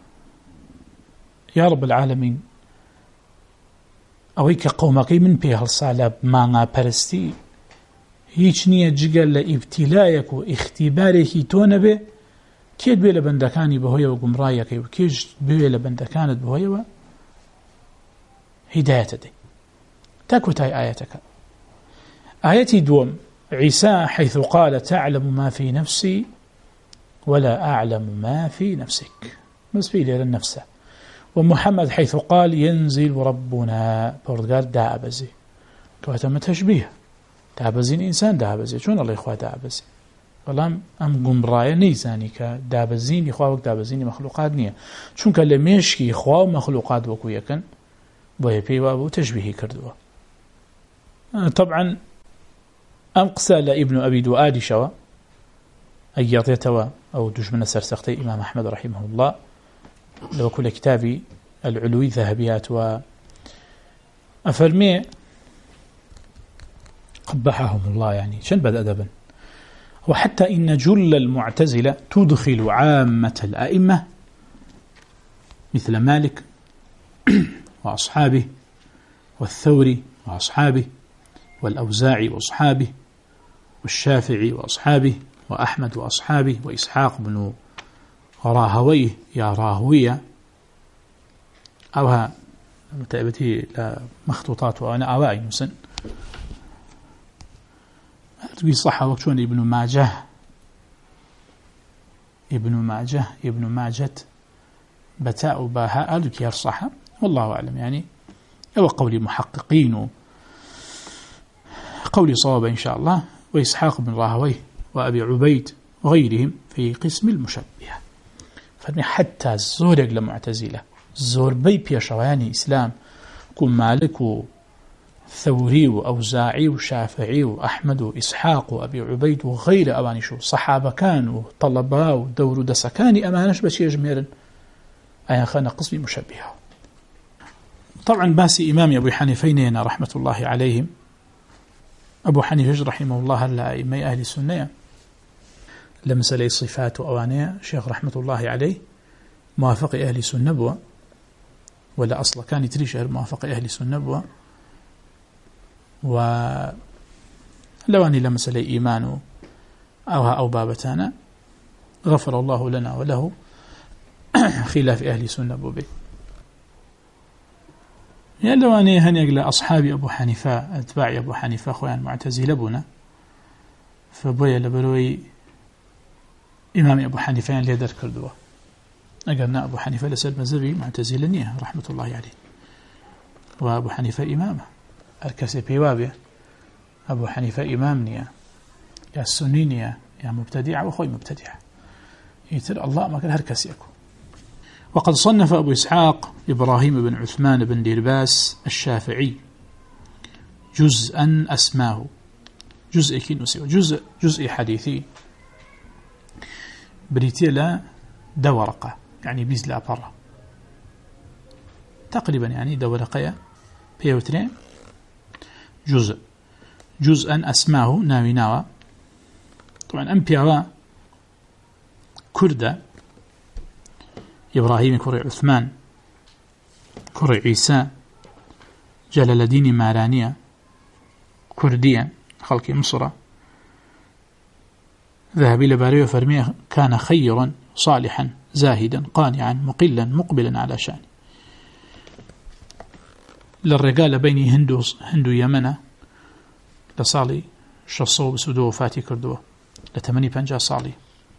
يا رب العالمين أويك قومكي من بيها الصالة مانا برستي هيچ نية جگل لإبتلايك واختبارك تونبه كيد بيلا بندكاني بهوية وقمرايك وكيج بيلا بندكانت بهوية هداية دي تاكوتاي آياتك آياتي دوم عيسى حيث قال تعلم ما في نفسي ولا أعلم ما في نفسك بس في ليلة نفسه ومحمد حيث قال ينزل ربنا بردقار دابزي كواتم تشبيه دابزين إنسان دابزي شون الله إخوة دابزي والله أم قمرايا نيزاني كدابزين إخوة وك دابزين مخلوقات نية شون كان لميشكي إخوة ومخلوقات وكو يكن بوهي وابو تشبيهي كردوا طبعا أم قسى لابن أبي دوآدي شوا أيضيتوا أو دجمن سرسختي إمام أحمد رحمه الله لو كل كتابي العلوي ذهبيات وأفرمي قبحهم الله يعني شن بد أدبا وحتى إن جل المعتزلة تدخل عامة الأئمة مثل مالك وأصحابه والثوري وأصحابه والأوزاعي وأصحابه والشافعي وأصحابه وأحمد وأصحابه وإسحاق بن راهويه يا راهوية أوها متأبتي مخطوطات وأنا أوائي مسن تقول صحة وقتون ابن ماجة بتاء باهاء ألك يا صحة والله أعلم يعني هو قولي محققين قولي صواب إن شاء الله وإسحاق بن راهويه وأبي عبيد وغيرهم في قسم المشبهة فإن حتى الزورق لمعتزلة زور بي بيشواني إسلام كون مالك ثوري وأوزاعي وشافعي وأحمد وإسحاق وأبي عبيد وغير أواني شو صحابة كانوا طلباء ودور دسكاني أمانش بشي جميرا أيها خانا قسم مشبهة طبعا باسي إمامي أبو حنيفين رحمة الله عليهم أبو حنيفة رحمه الله الأئمة أهل السنة لمسألة صفات وأوانية شيخ رحمة الله عليه موافق أهل السنة بوا ولا أصلا كان يتريش موافق أهل السنة بوا ولو أني لمسألة إيمان أو بابتانا غفر الله لنا وله خلاف أهل السنة بوا به يعني لو أنا هنيق لأصحاب أبو حنيفة أتباع أبو حنيفة خوان معتزلة بنا فبويا لبروي إمام أبو حنيفة اللي يدر كردوه أقلنا أبو حنيفة لسد مذهبي معتزلة نية رحمة الله عليه وأبو حنيفة إمامه الكسي بيوابه أبو حنيفة إمام نية يا السني نية يا مبتدع وخوي مبتدع يتر الله ما كان هركس يكون. وقد صنف أبو إسحاق إبراهيم بن عثمان بن ديرباس الشافعي جزءا أسماه جزء كينوسي جزء حديثي بريتيلا دورقة يعني بيز لا برا تقريبا يعني دورقية بيوترين جزءا أسماه ناوي ناوى طبعا أمبياوا كردة إبراهيم كري عثمان كري عيسى جلال الدين مارانية كرديا خلق مصر ذهب إلى باريو فرميه كان خيرا صالحا زاهدا قانعا مقلا مقبلا على شأن للرجال بين هندو يمنة لصالي شصو بسودو وفاتي كردوه لتمني بنجا صالي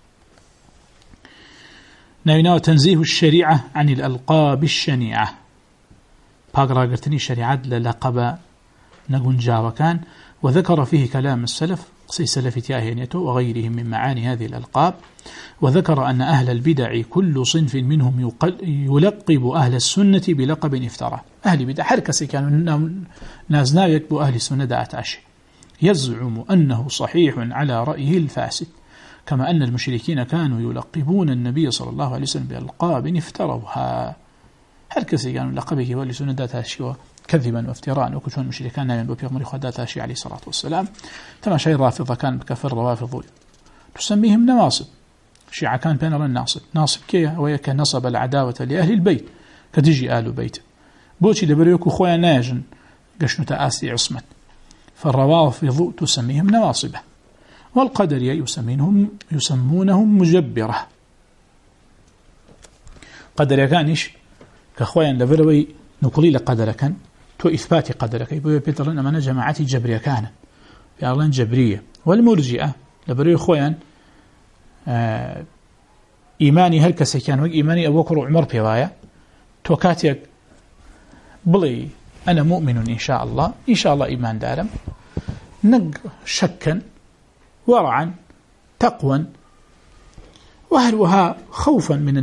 ناوينا تنزيه الشريعة عن الألقاب الشنيعة باقرا قرتني شريعة للقب نقول جاوكان وذكر فيه كلام السلف قصي سلف تياهينيته وغيرهم من معاني هذه الألقاب وذكر أن أهل البدع كل صنف منهم يلقب أهل السنة بلقب افترى أهل البدع حركسي كانوا نازنا يكبوا أهل السنة دعت عشي يزعم أنه صحيح على رأيه الفاسد كما أن المشركين كانوا يلقبون النبي صلى الله عليه وسلم بألقاب افتروها حركسي كانوا لقبه وأهل السنة دعت عشي كذبا وافتراء وكشون المشركان نايم بيغمر خدات عشي عليه الصلاة والسلام تما شيء رافضة كان بكفر روافض تسميهم نواصب الشيعة كان بين الناصب ناصب كيه ويك نصب العداوة لأهل البيت كتجي آل بيت بوشي لبريوك خويا ناجن قشنو تآسي عصمت فالروافض تسميهم نواصبة والقدرية يسمونهم مجبرة قدرية كانش كخويا لبروي نقولي لقدرك تو إثبات قدرك يبقى بيترن أمانا جماعتي جبرية كان يعلن جبرية والمرجئة لبروي خويا إيماني هلكسي كان إيماني أبو بكر وعمر بيوايا توكاتيك بلي أنا مؤمن إن شاء الله إيمان دارم نق شكا ورعا تقوى وهلوها خوفا من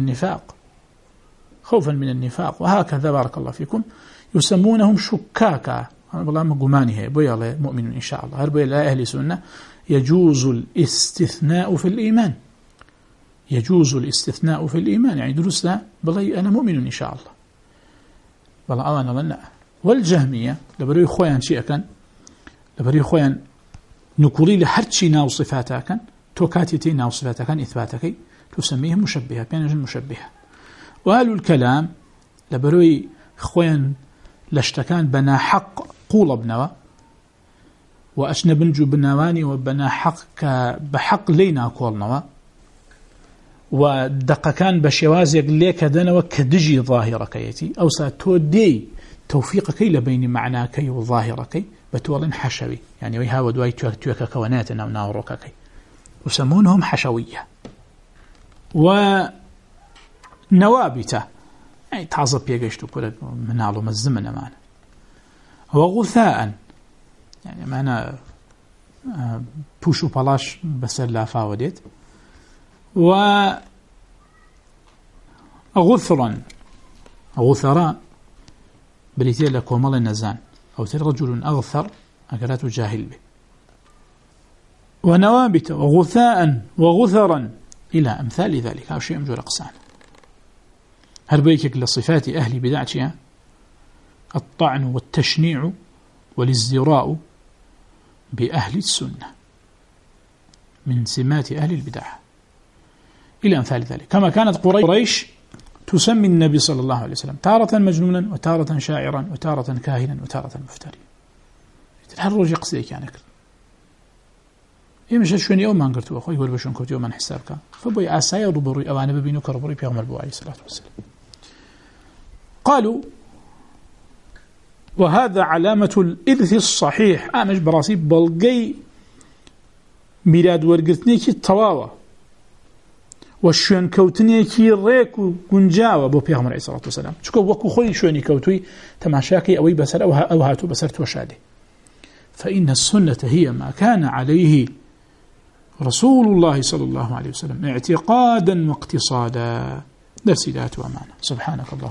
النفاق وهكذا بارك الله فيكم يسمونهم شكاكا والله ما قماني هي بيا مؤمن إن شاء الله هربي لا أهل سنة يجوز الاستثناء في الإيمان يعني درسنا بلي أنا مؤمن إن شاء الله والله أوانا لنا والجهمية لبريو خويا شيئا كان لبريو خويا نقولي لحرشي ناو صفاتها كان توكاتيتي ناو صفاتها كان إثباتك تسميهم مشبهة بينجل مشبهة وقالوا الكلام لبروي خويا لاشتكان بنا حق قول ابنوا وأشنبنجو بنواني وبنا حق بحق لينا قولنوا ودق كان بشوازيق ليك دنوا كدجي ظاهرك يتي أو ساتودي توفيقك لبين معناك وظاهرك بتولن حشوي يعني ويهاود واي توك كوناتنا وناوركك وسمونهم حشوية ونوابته يعني تعظب يجشتو كل منالو مزمن معنا وغثاء يعني معنا بوشو بالاش بسر لا فاوديت غثراء بريتي لك ومال النزان أو رجل أغثر أقرات جاهل به ونوابت وغثاء وغثرا إلى أمثال ذلك أو شيء مجور أقسان هربيك لصفات أهل بدعتها الطعن والتشنيع والازدراء بأهل السنة من سمات أهل البدع إلى أمثال ذلك كما كانت قريش تسمي النبي صلى الله عليه وسلم تارة مجنونا وتارة شاعرا وتارة كاهنا وتارة مفتريا تتحرج قصديك يعني يمشي شوين يوم ما نقرتوا أخوي يقول بشون كوت يوم من حسابك فبوي آسايا ربوري أو أنا ببينو كربوري بيغمر بو عليه الصلاة والسلام قالوا وهذا علامة الإرث الصحيح. آمش براسي بلغي ميلاد ورقرتنيكي التواوى والشوين كوتنيكي ريك وقنجاوة بو بيغمر عليه الصلاة والسلام شكو وكو خوي شويني كوتوي تماشاكي أوي بسر أو هاتو بسرت وشادي. فإن السنة هي ما كان عليه رسول الله صلى الله عليه وسلم اعتقادا واقتصادا. درسي ذات وأمانة. سبحانك الله.